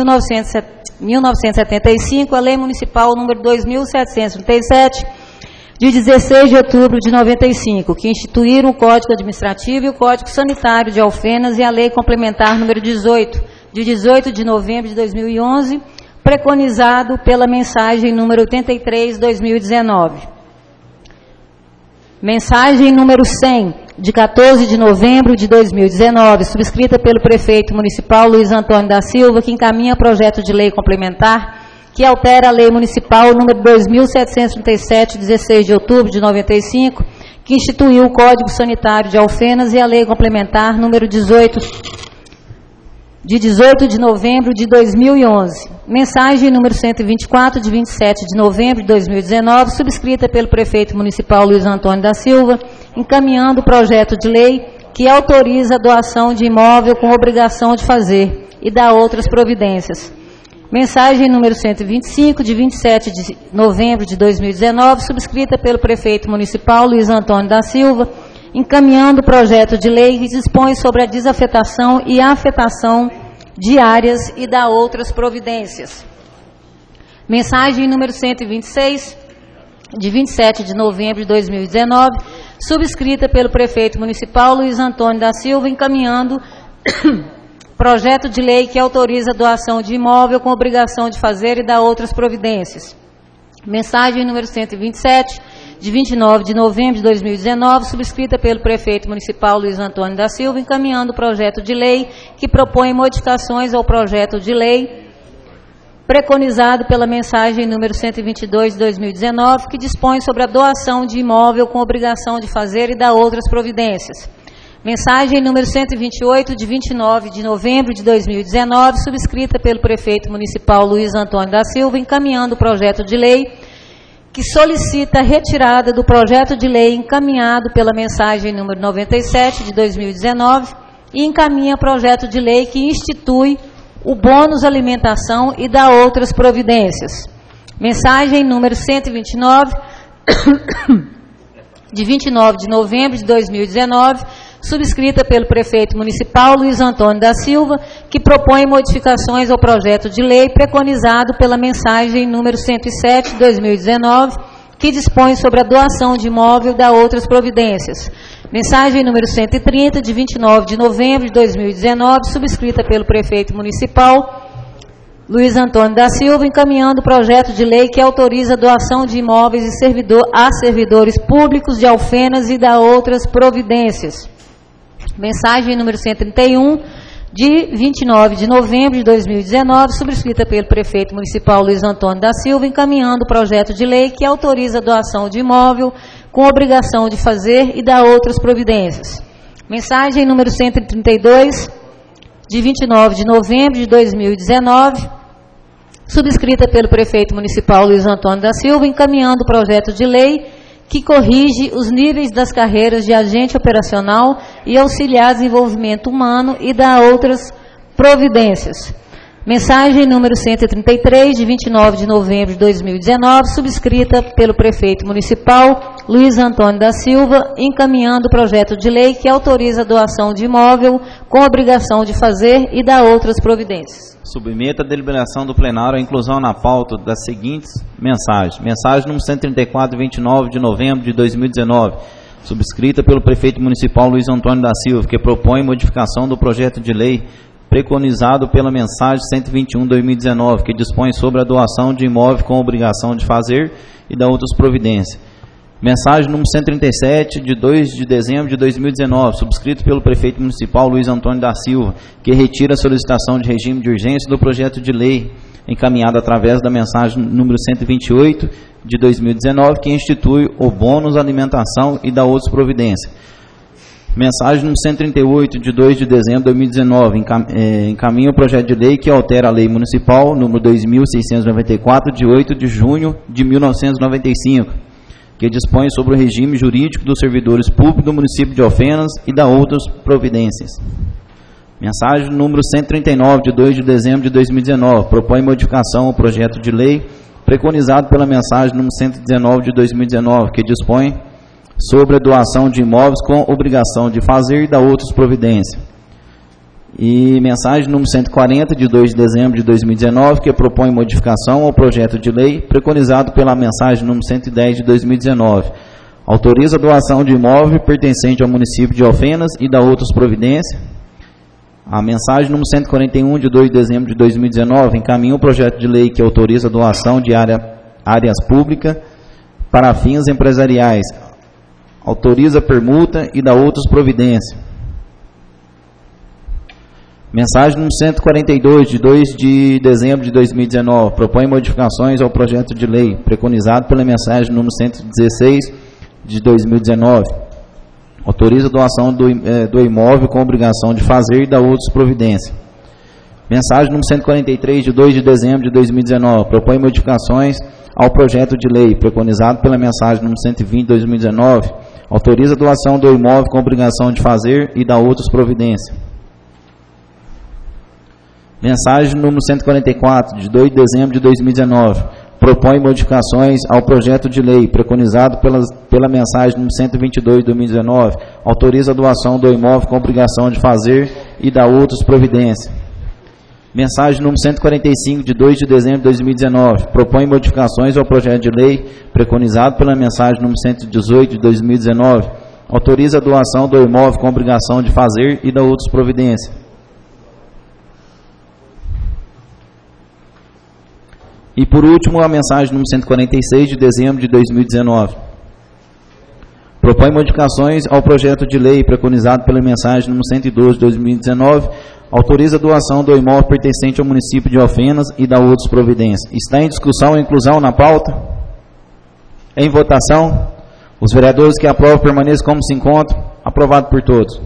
1975, a lei municipal número 2737, de 16 de outubro de 95, que instituíram o Código Administrativo e o Código Sanitário de Alfenas e a Lei Complementar número 18, de 18 de novembro de 2011, preconizado pela mensagem número 83/2019. Mensagem número 100, de 14 de novembro de 2019, subscrita pelo prefeito municipal Luiz Antônio da Silva, que encaminha projeto de lei complementar que altera a lei municipal número 2737, 16 de outubro de 95, que instituiu o Código Sanitário de Alfenas e a lei complementar número 18, de 18 de novembro de 2011. Mensagem número 124, de 27 de novembro de 2019, subscrita pelo prefeito municipal Luiz Antônio da Silva, encaminhando o projeto de lei que autoriza a doação de imóvel com obrigação de fazer e dá outras providências. Mensagem número 125, de 27 de novembro de 2019, subscrita pelo prefeito municipal Luiz Antônio da Silva, encaminhando o projeto de lei que dispõe sobre a desafetação e afetação de áreas e dá outras providências. Mensagem número 126, de 27 de novembro de 2019, subscrita pelo prefeito municipal Luiz Antônio da Silva, encaminhando projeto de lei que autoriza a doação de imóvel com obrigação de fazer e dá outras providências. Mensagem número 127, de 29 de novembro de 2019, subscrita pelo prefeito municipal Luiz Antônio da Silva, encaminhando o projeto de lei que propõe modificações ao projeto de lei preconizado pela mensagem número 122 de 2019, que dispõe sobre a doação de imóvel com obrigação de fazer e dá outras providências. Mensagem número 128, de 29 de novembro de 2019, subscrita pelo prefeito municipal Luiz Antônio da Silva, encaminhando o projeto de lei que solicita a retirada do projeto de lei encaminhado pela mensagem número 97 de 2019 e encaminha projeto de lei que institui o bônus alimentação e da outras providências. Mensagem número 129, de 29 de novembro de 2019, subscrita pelo prefeito municipal Luiz Antônio da Silva, que propõe modificações ao projeto de lei preconizado pela mensagem número 107 de 2019, que dispõe sobre a doação de imóvel e da outras providências. Mensagem número 130, de 29 de novembro de 2019, subscrita pelo prefeito municipal Luiz Antônio da Silva, encaminhando o projeto de lei que autoriza a doação de imóveis a servidores públicos de Alfenas e da outras providências. Mensagem número 131, de 29 de novembro de 2019, subscrita pelo prefeito municipal Luiz Antônio da Silva, encaminhando o projeto de lei que autoriza a doação de imóvel com obrigação de fazer e da outras providências. Mensagem número 132, de 29 de novembro de 2019, subscrita pelo prefeito municipal Luiz Antônio da Silva, encaminhando o projeto de lei que corrige os níveis das carreiras de agente operacional e auxiliar desenvolvimento humano e da outras providências. Mensagem número 133, de 29 de novembro de 2019, subscrita pelo prefeito municipal Luiz Antônio da Silva, encaminhando o projeto de lei que autoriza a doação de imóvel com obrigação de fazer e da outras providências. Submeta a deliberação do plenário a inclusão na pauta das seguintes mensagens. Mensagem número 134, 29 de novembro de 2019, subscrita pelo prefeito municipal Luiz Antônio da Silva, que propõe modificação do projeto de lei preconizado pela mensagem 121/2019, que dispõe sobre a doação de imóvel com obrigação de fazer e da outras providências. Mensagem número 137, de 2 de dezembro de 2019, subscrito pelo prefeito municipal Luiz Antônio da Silva, que retira a solicitação de regime de urgência do projeto de lei, encaminhado através da mensagem número 128 de 2019, que institui o bônus alimentação e da outras providências. Mensagem número 138, de 2 de dezembro de 2019, encaminha o projeto de lei que altera a lei municipal número 2.694, de 8 de junho de 1995, que dispõe sobre o regime jurídico dos servidores públicos do município de Alfenas e da outras providências. Mensagem número 139, de 2 de dezembro de 2019, propõe modificação ao projeto de lei preconizado pela mensagem número 119 de 2019, que dispõe sobre a doação de imóveis com obrigação de fazer e da outras providências. E mensagem número 140, de 2 de dezembro de 2019, que propõe modificação ao projeto de lei preconizado pela mensagem número 110 de 2019. Autoriza a doação de imóvel pertencente ao município de Alfenas e da outras providências. A mensagem número 141, de 2 de dezembro de 2019, encaminha o projeto de lei que autoriza a doação de áreas públicas para fins empresariais. Autoriza a permuta e da outras providências. Mensagem número 142, de 2 de dezembro de 2019, propõe modificações ao projeto de lei preconizado pela mensagem número 116 de 2019. Autoriza a doação do imóvel com obrigação de fazer e da outras providências. Mensagem número 143, de 2 de dezembro de 2019, propõe modificações ao projeto de lei preconizado pela mensagem número 120 de 2019. Autoriza a doação do imóvel com obrigação de fazer e da outras providências. Mensagem número 144, de 2 de dezembro de 2019, propõe modificações ao projeto de lei preconizado pela mensagem número 122 de 2019, autoriza a doação do imóvel com obrigação de fazer e da outras providências. Mensagem número 145, de 2 de dezembro de 2019, propõe modificações ao projeto de lei preconizado pela mensagem número 118 de 2019, autoriza a doação do imóvel com obrigação de fazer e da outras providências. E por último, a mensagem número 146 de dezembro de 2019. Propõe modificações ao projeto de lei preconizado pela mensagem número 112 de 2019, autoriza a doação do imóvel pertencente ao município de Alfenas e da outras providências. Está em discussão a inclusão na pauta? Em votação? Os vereadores que aprovam permaneçam como se encontram. Aprovado por todos.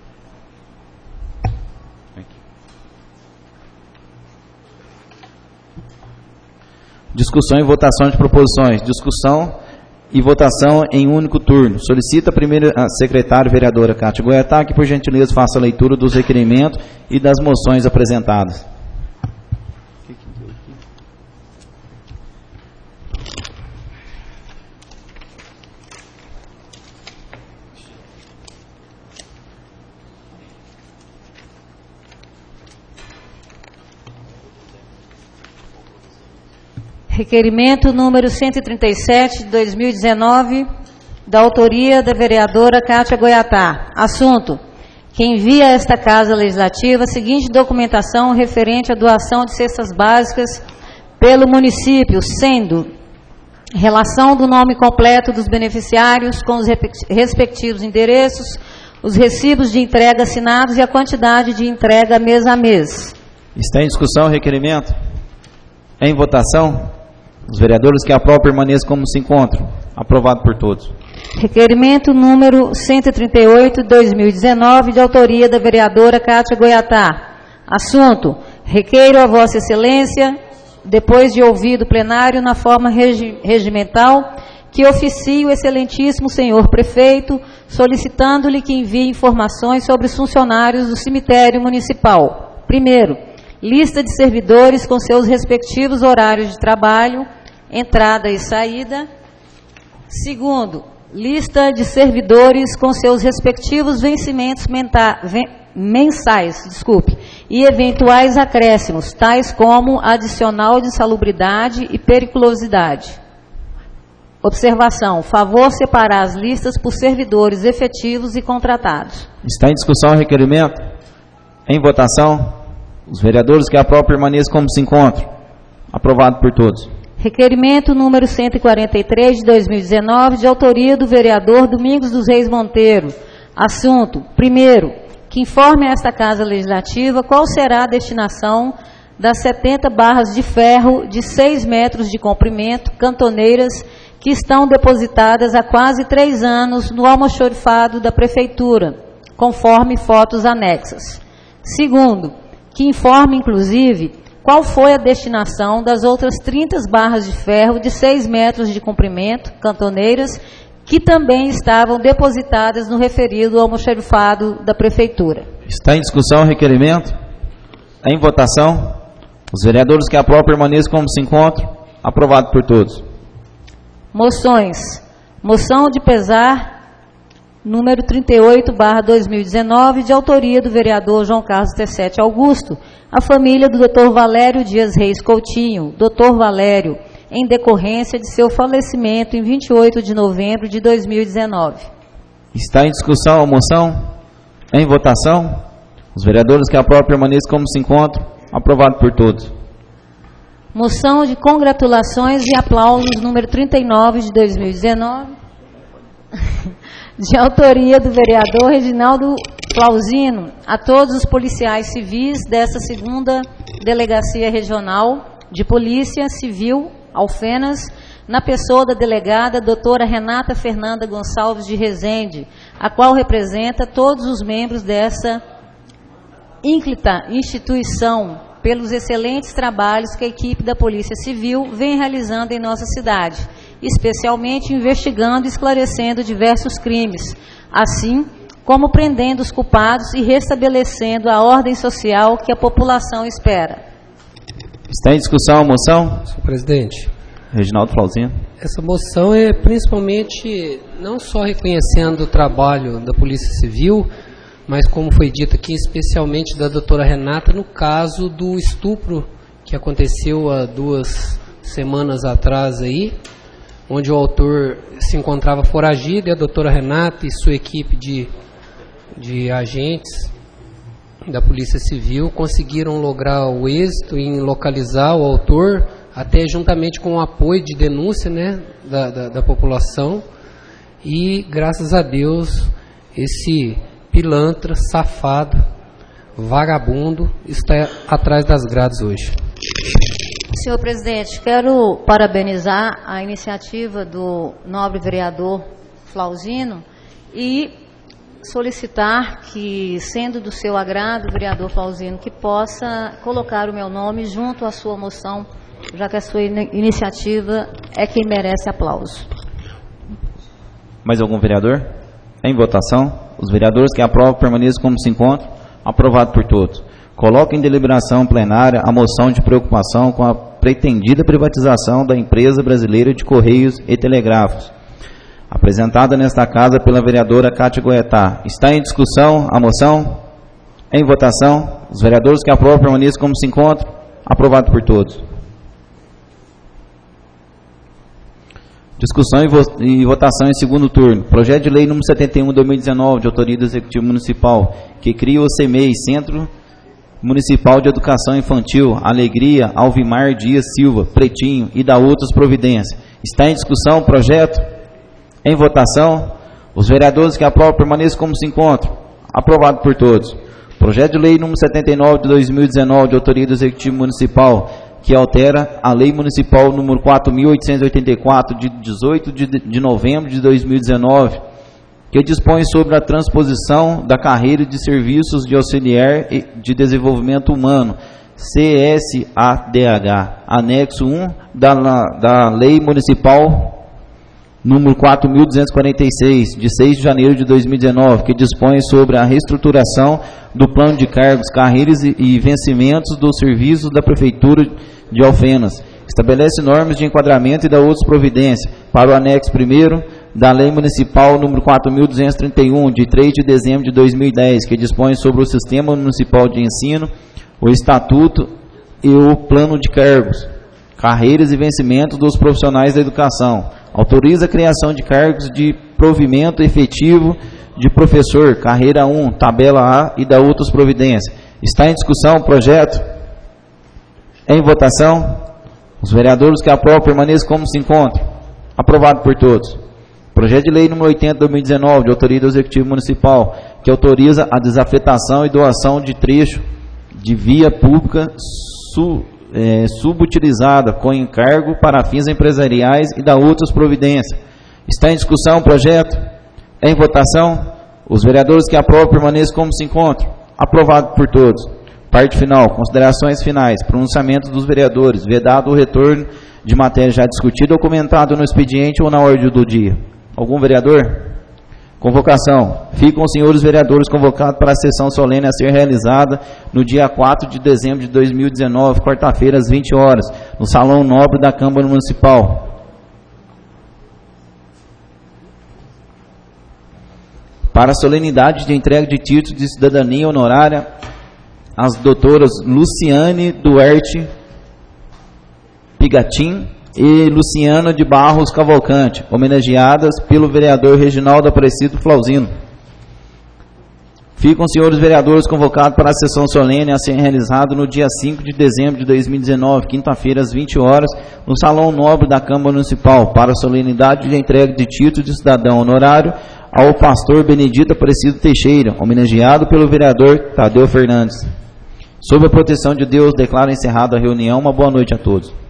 Discussão e votação de proposições. Discussão e votação em único turno. Solicita a primeira secretária vereadora Cátia Goiatá que, por gentileza, faça a leitura dos requerimentos e das moções apresentadas. Requerimento número 137 de 2019, da autoria da vereadora Kátia Goiatá. Assunto: que envia a esta Casa Legislativa a seguinte documentação referente à doação de cestas básicas pelo município, sendo relação do nome completo dos beneficiários com os respectivos endereços, os recibos de entrega assinados e a quantidade de entrega mês a mês. Está em discussão o requerimento? Em votação? Os vereadores que aprovam permaneçam como se encontram. Aprovado por todos. Requerimento número 138, 2019, de autoria da vereadora Kátia Goiatá. Assunto: requeiro a Vossa Excelência, depois de ouvido o plenário na forma regimental, que oficie o excelentíssimo senhor prefeito, solicitando-lhe que envie informações sobre os funcionários do cemitério municipal. Primeiro, lista de servidores com seus respectivos horários de trabalho, entrada e saída. Segundo, lista de servidores com seus respectivos vencimentos mensais, e eventuais acréscimos, tais como adicional de insalubridade e periculosidade. Observação: favor separar as listas por servidores efetivos e contratados. Está em discussão o requerimento? Em votação? Os vereadores que aprovam permaneçam como se encontram. Aprovado por todos. Requerimento número 143 de 2019, de autoria do vereador Domingos dos Reis Monteiro. Assunto: primeiro, que informe a esta Casa Legislativa qual será a destinação das 70 barras de ferro de 6 metros de comprimento, cantoneiras, que estão depositadas há quase 3 anos no almoxarifado da Prefeitura, conforme fotos anexas. Segundo, que informe, inclusive, qual foi a destinação das outras 30 barras de ferro de 6 metros de comprimento, cantoneiras, que também estavam depositadas no referido almoxarifado da Prefeitura. Está em discussão o requerimento? Em votação? Os vereadores que aprovam permaneçam como se encontram. Aprovado por todos. Moções. Moção de pesar número 38/2019, de autoria do vereador João Carlos Tessete Augusto, a família do Dr. Valério Dias Reis Coutinho, Dr. Valério, em decorrência de seu falecimento em 28 de novembro de 2019. Está em discussão a moção? Em votação? Os vereadores que aprovam permaneçam como se encontram. Aprovado por todos. Moção de congratulações e aplausos número 39 de 2019, de autoria do vereador Reginaldo Flauzino, a todos os policiais civis dessa 2ª Delegacia Regional de Polícia Civil, Alfenas, na pessoa da delegada doutora Renata Fernanda Gonçalves de Rezende, a qual representa todos os membros dessa ínclita instituição, pelos excelentes trabalhos que a equipe da Polícia Civil vem realizando em nossa cidade, especialmente investigando e esclarecendo diversos crimes, assim como prendendo os culpados e restabelecendo a ordem social que a população espera. Está em discussão a moção? Senhor presidente. Reginaldo Flauzino. Essa moção é principalmente não só reconhecendo o trabalho da Polícia Civil, mas como foi dito aqui, especialmente da doutora Renata, no caso do estupro que aconteceu há 2 semanas atrás aí, onde o autor se encontrava foragido e a doutora Renata e sua equipe de agentes da Polícia Civil conseguiram lograr o êxito em localizar o autor, até juntamente com o apoio de denúncia, né, da população, e graças a Deus esse pilantra, safado, vagabundo está atrás das grades hoje. Senhor presidente, quero parabenizar a iniciativa do nobre vereador Flauzino e solicitar que, sendo do seu agrado, vereador Flauzino, que possa colocar o meu nome junto à sua moção, já que a sua iniciativa é quem merece aplauso. Mais algum vereador? Em votação? Os vereadores que aprovam permaneçam como se encontram. Aprovado por todos. Coloco em deliberação plenária a moção de preocupação com a pretendida privatização da Empresa Brasileira de Correios e Telegráficos, apresentada nesta casa pela vereadora Kátia Goiatá. Está em discussão a moção? Em votação? Os vereadores que aprovam permaneçam como se encontram. Aprovado por todos. Discussão e votação em segundo turno. Projeto de Lei número 71/2019, de autoria do Executivo Municipal, que cria o CEMEI, Centro Municipal de Educação Infantil, Alegria, Alvimar Dias Silva, Pretinho, e da outras providências. Está em discussão o projeto? Em votação. Os vereadores que aprovam permaneçam como se encontram. Aprovado por todos. Projeto de Lei número 79 de 2019, de autoria do Executivo Municipal, que altera a Lei Municipal número 4.884, de 18 de novembro de 2019, que dispõe sobre a transposição da carreira de serviços de auxiliar de desenvolvimento humano, CSADH, anexo 1 da Lei Municipal número 4.246, de 6 de janeiro de 2019, que dispõe sobre a reestruturação do plano de cargos, carreiras e vencimentos dos serviços da Prefeitura de Alfenas. Estabelece normas de enquadramento e da outras providências para o anexo 1º da Lei Municipal número 4.231, de 3 de dezembro de 2010, que dispõe sobre o Sistema Municipal de Ensino, o Estatuto e o plano de cargos, carreiras e vencimentos dos profissionais da educação. Autoriza a criação de cargos de provimento efetivo de professor, carreira 1, tabela A, e da outras providências. Está em discussão o projeto? Em votação. Os vereadores que aprovam permaneçam como se encontram. Aprovado por todos. Projeto de Lei número 80/2019, de autoria do Executivo Municipal, que autoriza a desafetação e doação de trecho de via pública subutilizada com encargo para fins empresariais e da outras providências. Está em discussão o projeto? Em votação. Os vereadores que aprovam permaneçam como se encontram. Aprovado por todos. Parte final. Considerações finais. Pronunciamento dos vereadores. Vedado o retorno de matéria já discutida ou comentada no expediente ou na ordem do dia. Algum vereador? Convocação. Ficam os senhores vereadores convocados para a sessão solene a ser realizada no dia 4 de dezembro de 2019, quarta-feira, às 20 horas, no Salão Nobre da Câmara Municipal. Para a solenidade de entrega de título de cidadania honorária, as doutoras Luciane Duarte Pigatin e Luciana de Barros Cavalcante, homenageadas pelo vereador Reginaldo Aparecido Flauzino. Ficam os senhores vereadores convocados para a sessão solene a ser realizada no dia 5 de dezembro de 2019, quinta-feira, às 20 horas, no Salão Nobre da Câmara Municipal, para a solenidade de entrega de título de cidadão honorário ao pastor Benedito Aparecido Teixeira, homenageado pelo vereador Tadeu Fernandes. Sob a proteção de Deus, declaro encerrada a reunião. Uma boa noite a todos.